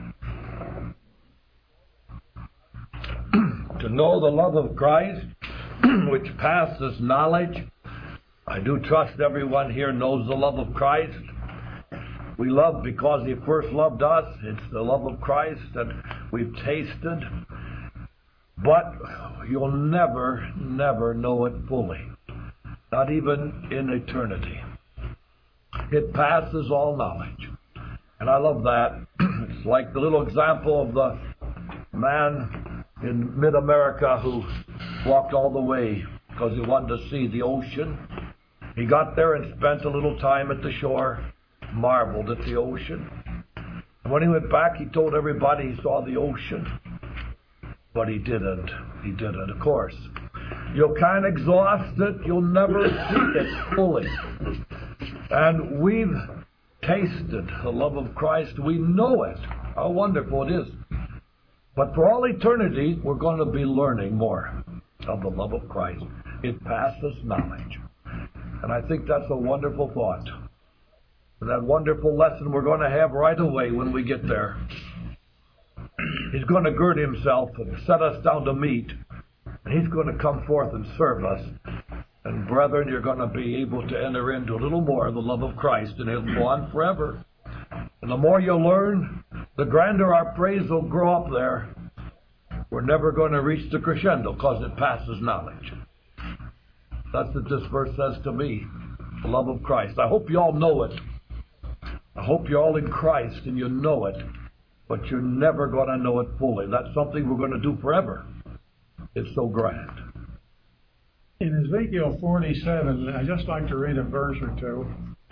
Speaker 7: To know the love of Christ, which passes knowledge. I do trust everyone here knows the love of Christ. We love because He first loved us. It's the love of Christ that we've tasted. But you'll never, never know it fully. Not even in eternity. It passes all knowledge. And I love that. It's like the little example of the man in mid-America who walked all the way because he wanted to see the ocean. He got there and spent a little time at the shore, marveled at the ocean. And when he went back, he told everybody he saw the ocean. But he didn't. He didn't, of course. You'll kind of exhaust it. You'll never see it fully. And we've tasted the love of Christ. We know it. How wonderful it is. But for all eternity, we're going to be learning more of the love of Christ. It passes knowledge. And I think that's a wonderful thought. And that wonderful lesson we're going to have right away when we get there. He's going to gird Himself and set us down to meat. And He's going to come forth and serve us. And brethren, you're going to be able to enter into a little more of the love of Christ, and it'll go on forever. And the more you learn, the grander our praise will grow up there. We're never going to reach the crescendo because it passes knowledge. That's what this verse says to me, the love of Christ. I hope you all know it. I hope you're all in Christ and you know it, but you're never going to know it fully. That's something we're going to do forever. It's so grand.
Speaker 8: In Ezekiel 47, I'd just like to read a verse or two.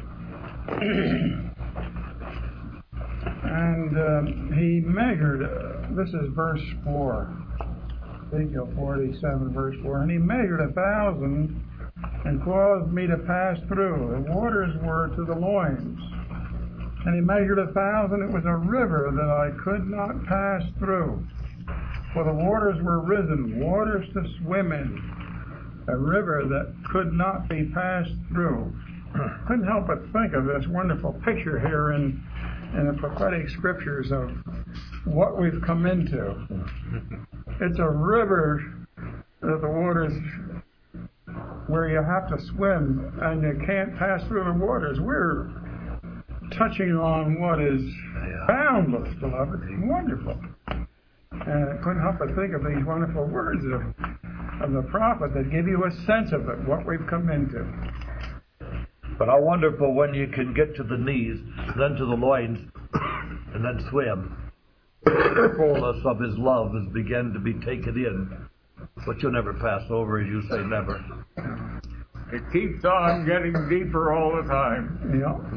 Speaker 8: And he measured, this is verse 4, Ezekiel 47, verse 4, and he measured 1,000 and caused me to pass through. The waters were to the loins. And he measured 1,000. It was a river that I could not pass through. For the waters were risen, waters to swim in. A river that could not be passed through. Couldn't help but think of this wonderful picture here in the prophetic scriptures of what we've come into. It's a river that the waters where you have to swim and you can't pass through the waters. We're touching on what is boundless, beloved, wonderful. And I couldn't help but think of these wonderful words of the prophet that give you a sense of it, what we've come into.
Speaker 7: But how wonderful when you can get to the knees, then to the loins, and then swim. The fullness of His love is beginning to be taken in. But you'll never pass over, as you say, never.
Speaker 2: It keeps on getting deeper all the time.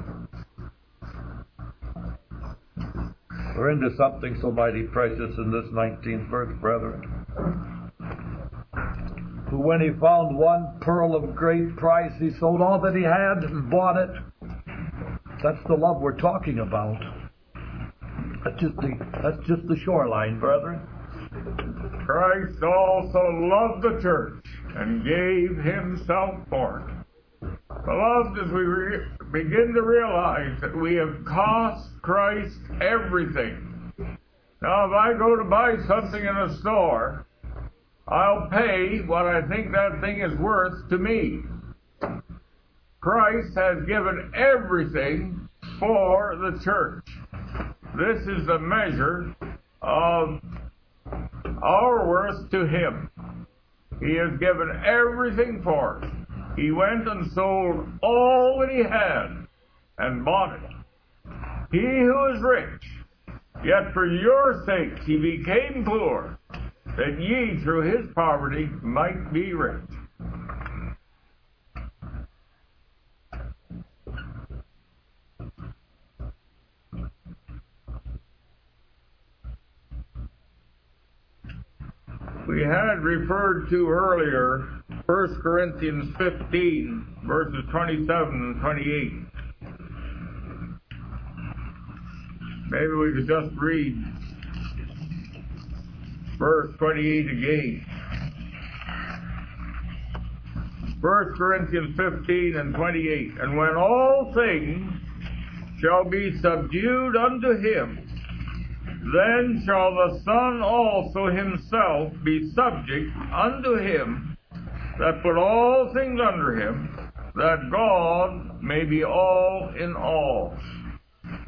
Speaker 8: Yeah.
Speaker 7: We're into something so mighty precious in this 19th verse, brethren. Who, when he found one pearl of great price, he sold all that he had and bought it. That's the love we're talking about. That's just the shoreline, brethren.
Speaker 2: Christ also loved the church and gave Himself for it. Beloved, as we begin to realize that we have cost Christ everything. Now, if I go to buy something in a store, I'll pay what I think that thing is worth to me. Christ has given everything for the church. This is the measure of our worth to Him. He has given everything for us. He went and sold all that He had and bought it. He who is rich, yet for your sakes He became poor, that ye through His poverty might be rich. We had referred to earlier 1 Corinthians 15, verses 27 and 28. Maybe we could just read verse 28 again. 1 Corinthians 15 and 28. And when all things shall be subdued unto Him, then shall the Son also Himself be subject unto Him that put all things under Him, that God may be all in all.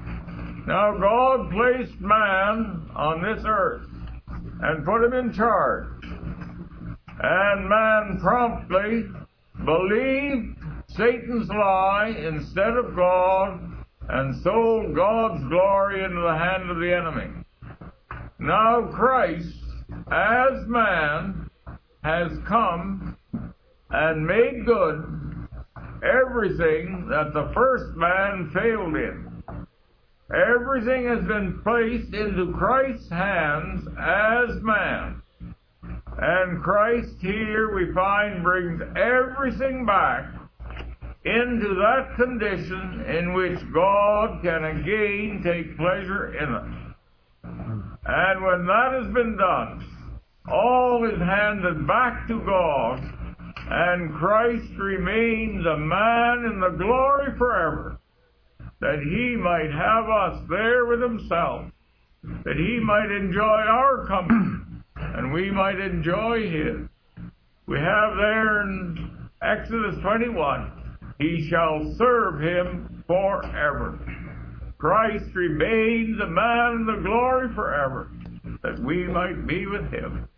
Speaker 2: Now God placed man on this earth and put him in charge. And man promptly believed Satan's lie instead of God and sold God's glory into the hand of the enemy. Now Christ, as man, has come and made good everything that the first man failed in. Everything has been placed into Christ's hands as man. And Christ here, we find, brings everything back into that condition in which God can again take pleasure in it. And when that has been done, all is handed back to God, and Christ remains a man in the glory forever, that he might have us there with himself, that he might enjoy our company, and we might enjoy his. We have there in Exodus 21, he shall serve him forever. Christ remains a man in the glory forever, that we might be with him.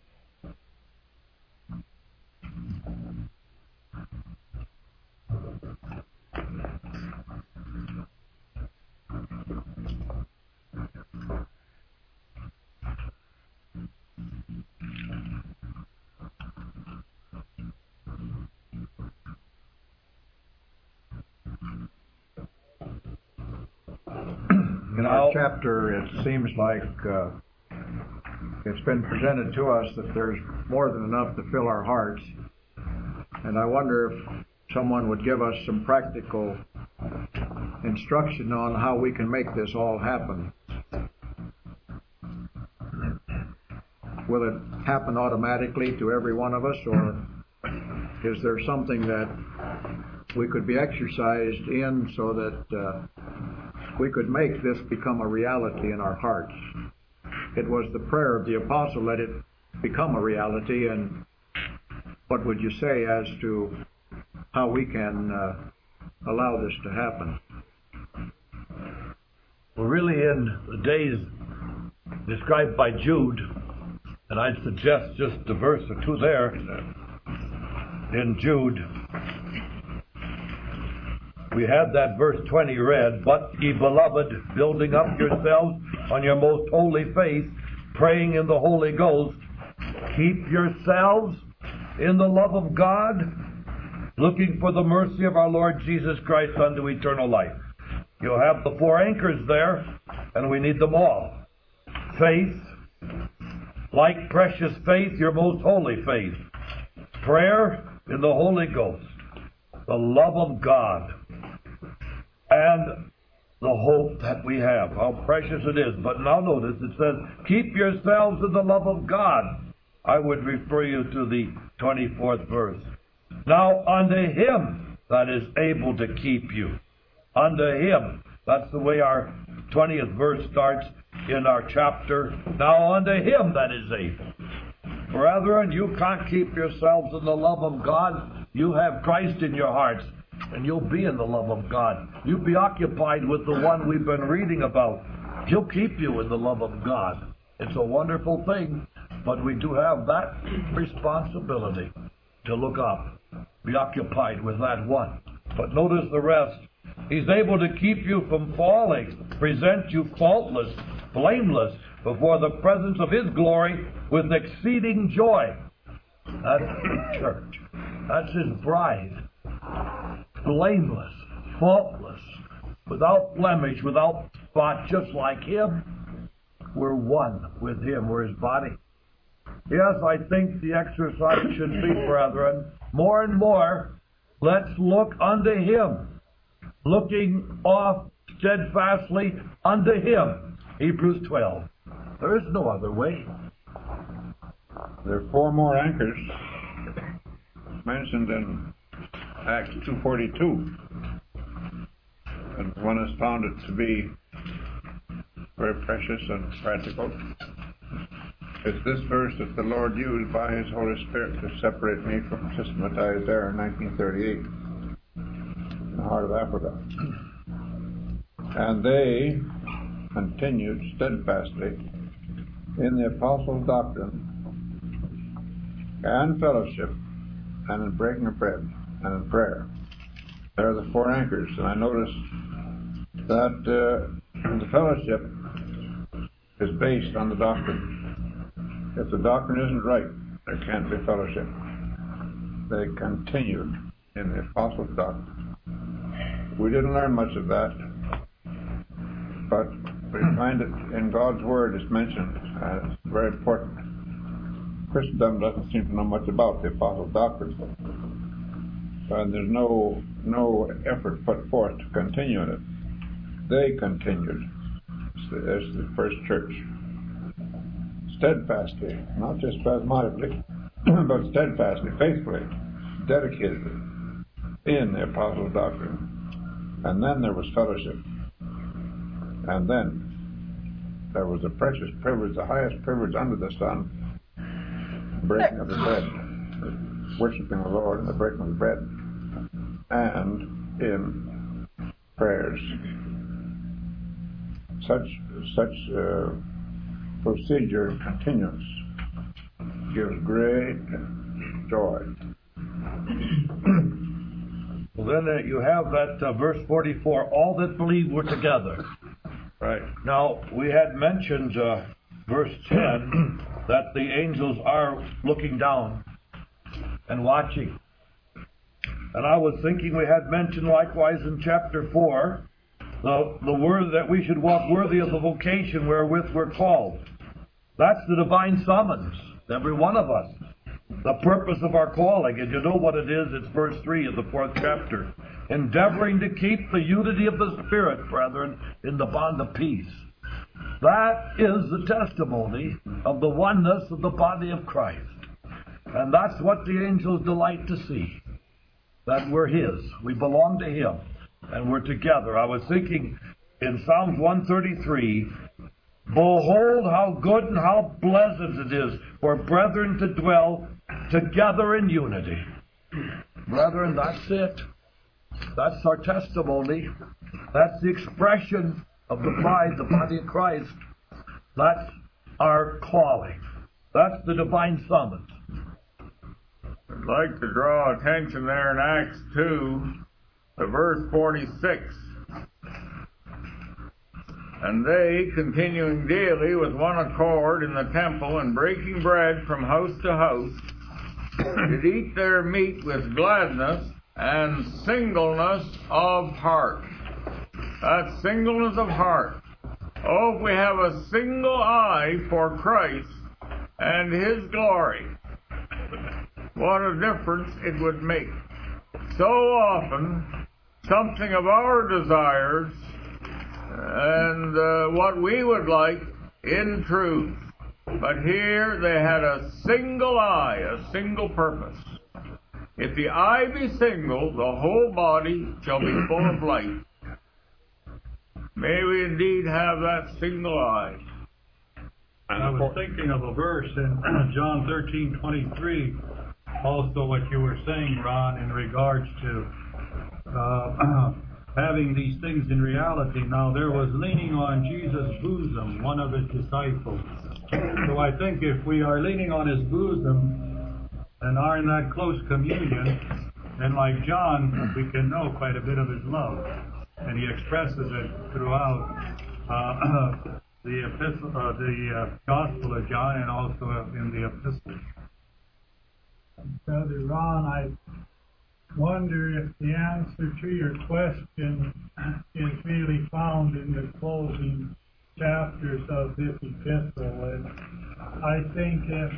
Speaker 3: In our chapter, it seems like it's been presented to us that there's more than enough to fill our hearts. And I wonder if someone would give us some practical instruction on how we can make this all happen. Will it happen automatically to every one of us, or is there something that we could be exercised in so that we could make this become a reality in our hearts? It was the prayer of the apostle, let it become a reality. And what would you say as to how we can allow this to happen?
Speaker 7: Well, really, in the days described by Jude, and I'd suggest just a verse or two there in Jude. We had that verse 20 read, "But ye beloved, building up yourselves on your most holy faith, praying in the Holy Ghost, keep yourselves in the love of God, looking for the mercy of our Lord Jesus Christ unto eternal life." You'll have the four anchors there, and we need them all. Faith, like precious faith, your most holy faith. Prayer in the Holy Ghost. The love of God. And the hope that we have. How precious it is. But now notice it says, keep yourselves in the love of God. I would refer you to the 24th verse. Now unto him that is able to keep you. Unto him. That's the way our 20th verse starts in our chapter. Now unto him that is able. Brethren, you can't keep yourselves in the love of God. You have Christ in your hearts, and you'll be in the love of God. You'll be occupied with the one we've been reading about. He'll keep you in the love of God. It's a wonderful thing, but we do have that responsibility to look up, be occupied with that one. But notice the rest. He's able to keep you from falling, present you faultless, blameless, before the presence of his glory with exceeding joy. That's the church. That's his bride. Blameless, faultless, without blemish, without spot, just like him. We're one with him. We're his body. Yes, I think the exercise should be, brethren, more and more, let's look unto him. Looking off steadfastly unto him. Hebrews 12. There is no other way.
Speaker 8: There are four more anchors mentioned in Acts 2:42. And one has found it to be very precious and practical. It's this verse that the Lord used by his Holy Spirit to separate me from systematized error in 1938 in the heart of Africa. And they
Speaker 3: continued steadfastly in the apostles' doctrine and fellowship, and in breaking of bread, and in prayer. There are the four anchors, and I notice that the fellowship is based on the doctrine. If the doctrine isn't right, there can't be fellowship. They continued in the apostles' doctrine. We didn't learn much of that, but we find it in God's Word. It's mentioned, and it's very important. Christendom doesn't seem to know much about the apostles' doctrine, and there's no effort put forth to continue in it. They continued as the first church, steadfastly, not just spasmodically, but steadfastly, faithfully, dedicatedly in the apostles' doctrine. And then there was fellowship. And then there was a precious privilege, the highest privilege under the sun, breaking of the bread, worshiping the Lord in the breaking of the bread, and in prayers. Such procedure and continuance gives great joy.
Speaker 7: Well, then you have that verse 44, all that believe were together.
Speaker 3: Right.
Speaker 7: Now, we had mentioned verse 10 that the angels are looking down and watching. And I was thinking we had mentioned likewise in chapter 4 the word that we should walk worthy of the vocation wherewith we're called. That's the divine summons, every one of us. The purpose of our calling, and you know what it is, it's verse 3 of the 4th chapter. Endeavoring to keep the unity of the Spirit, brethren, in the bond of peace. That is the testimony of the oneness of the body of Christ. And that's what the angels delight to see. That we're His. We belong to Him. And we're together. I was thinking in Psalms 133, behold how good and how pleasant it is for brethren to dwell together in unity. Brethren, that's it. That's our testimony. That's the expression of the bride, the body of Christ. That's our calling. That's the divine summons.
Speaker 2: I'd like to draw attention there in Acts 2 to verse 46. And they, continuing daily with one accord in the temple and breaking bread from house to house, did eat their meat with gladness and singleness of heart. That singleness of heart. Oh, if we have a single eye for Christ and His glory, what a difference it would make. So often, something of our desires and what we would like in truth. But here they had a single eye, a single purpose. If the eye be single, the whole body shall be full of light. May we indeed have that single eye.
Speaker 10: I was thinking of a verse in John 13:23, also what you were saying, Ron, in regards to having these things in reality. Now, there was leaning on Jesus' bosom, one of His disciples. So I think if we are leaning on His bosom and are in that close communion, then like John, we can know quite a bit of His love. And he expresses it throughout the epistle, the Gospel of John, and also in the epistles.
Speaker 9: Brother Ron, I wonder if the answer to your question is really found in the closing chapters of this epistle. And I think if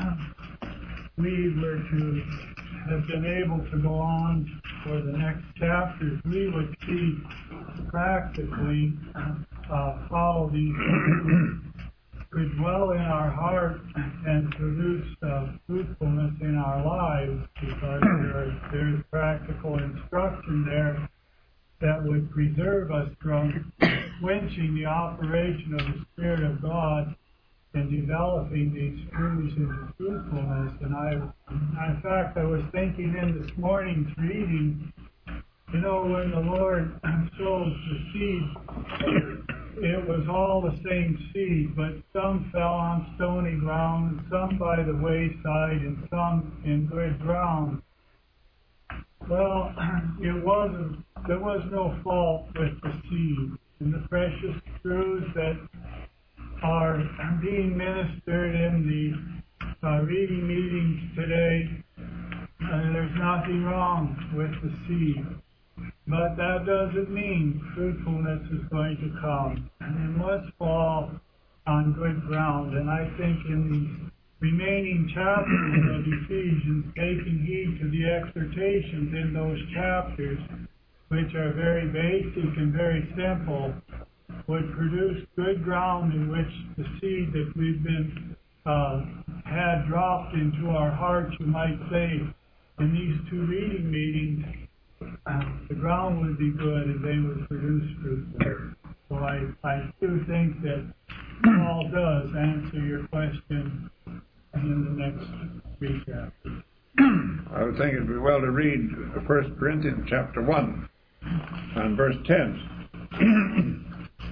Speaker 9: we were to have been able to go on for the next chapters, we would see practically how these could dwell in our heart and produce fruitfulness in our lives, because there is practical instruction there that would preserve us from quenching the operation of the Spirit of God and developing these truths into fruitfulness. And in fact, I was thinking in this morning's reading, you know, when the Lord sows the seed it was all the same seed, but some fell on stony ground, some by the wayside, and some in good ground. Well, there was no fault with the seed. And the precious truths that are being ministered in the reading meetings today, there's nothing wrong with the seed. But that doesn't mean fruitfulness is going to come. It must fall on good ground. And I think in the remaining chapters of Ephesians, taking heed to the exhortations in those chapters, which are very basic and very simple, would produce good ground in which the seed that we've been had dropped into our hearts, you might say, in these two reading meetings, the ground would be good and they would produce fruit. So I do think that Paul does answer your question in the next three chapters.
Speaker 3: I would think it'd be well to read 1 Corinthians chapter 1 and verse 10.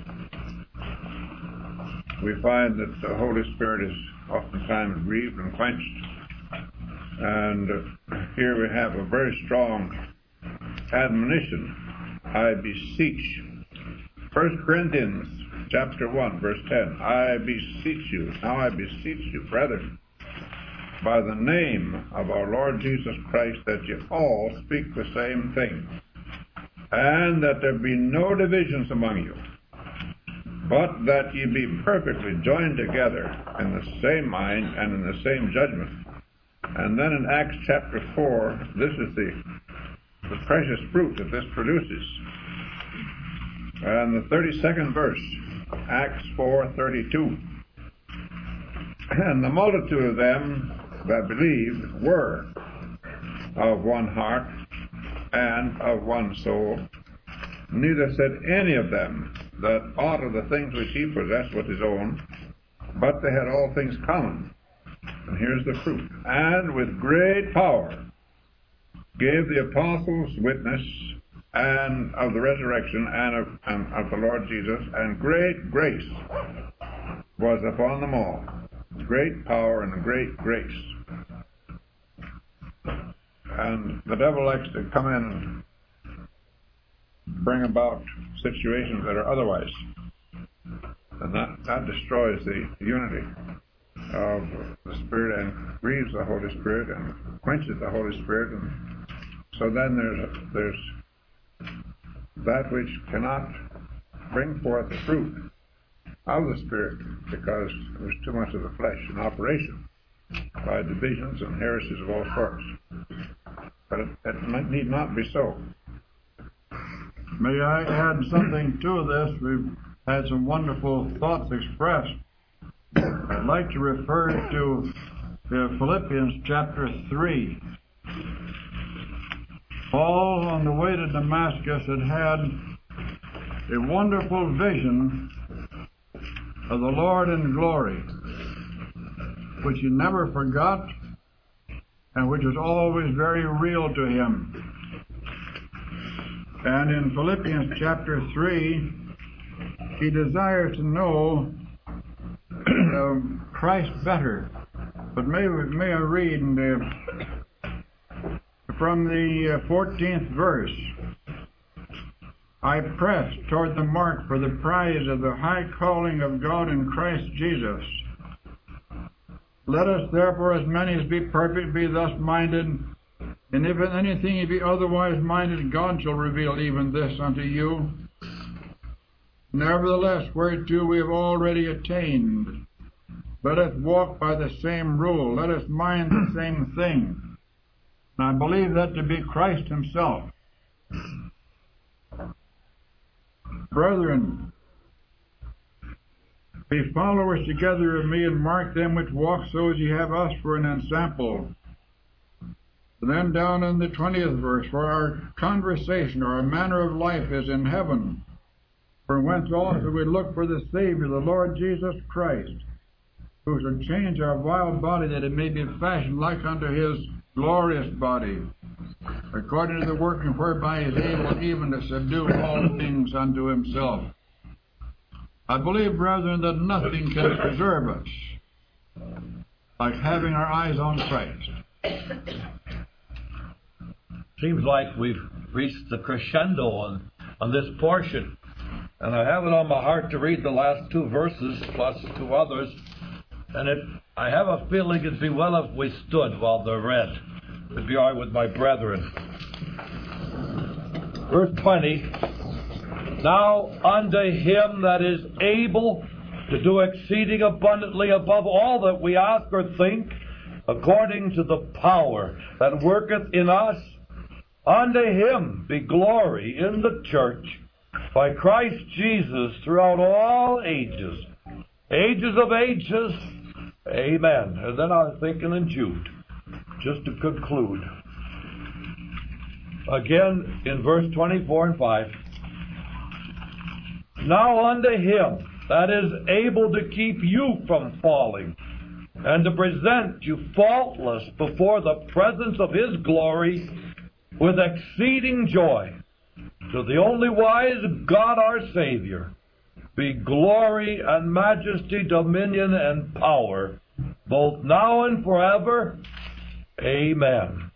Speaker 3: We find that the Holy Spirit is oftentimes grieved and quenched. And here we have a very strong admonition. I beseech. 1 Corinthians chapter 1, verse 10. I beseech you. Now I beseech you, brethren, by the name of our Lord Jesus Christ, that you all speak the same thing, and that there be no divisions among you, but that ye be perfectly joined together in the same mind and in the same judgment. And then in Acts chapter 4, this is the precious fruit that this produces. And the 32nd verse, Acts 4:32. And the multitude of them that believed were of one heart and of one soul. Neither said any of them that aught of the things which he possessed was his own, but they had all things common. And here's the fruit. And with great power gave the apostles witness and of the resurrection and of the Lord Jesus, and great grace was upon them all. Great power and great grace. And the devil likes to come in and bring about situations that are otherwise. And that destroys the unity of the Spirit and grieves the Holy Spirit and quenches the Holy Spirit. And so then there's that which cannot bring forth the fruit of the Spirit, because there's too much of the flesh in operation by divisions and heresies of all sorts. But it need not be so.
Speaker 6: May I add something to this? We've had some wonderful thoughts expressed. I'd like to refer to Philippians chapter 3. Paul, on the way to Damascus, had a wonderful vision of the Lord in glory, which he never forgot and which was always very real to him. And in Philippians chapter 3, he desires to know Christ better. But may I read from the 14th verse. I press toward the mark for the prize of the high calling of God in Christ Jesus. Let us therefore, as many as be perfect, be thus minded. And if in anything ye be otherwise minded, God shall reveal even this unto you. Nevertheless, whereto we have already attained, let us walk by the same rule. Let us mind the same thing. And I believe that to be Christ himself. Brethren, be followers together of me, and mark them which walk so as ye have us for an ensample. And then down in the 20th verse, for our conversation or our manner of life is in heaven, from whence also we look for the Savior, the Lord Jesus Christ, who shall change our vile body, that it may be fashioned like unto his glorious body, according to the working whereby he is able even to subdue all things unto himself. I believe, brethren, that nothing can preserve us like having our eyes on Christ.
Speaker 7: Seems like we've reached the crescendo on this portion. And I have it on my heart to read the last 2 verses plus 2 others. And I have a feeling it'd be well if we stood while they're read. It'd be all right with my brethren. Verse 20. Now unto him that is able to do exceeding abundantly above all that we ask or think, according to the power that worketh in us, unto him be glory in the church by Christ Jesus throughout all ages, ages of ages. Amen. And then I was thinking in Jude, just to conclude. Again, in verse 24 and 5. Now unto him that is able to keep you from falling, and to present you faultless before the presence of his glory with exceeding joy, to the only wise God our Savior, be glory and majesty, dominion and power, both now and forever. Amen.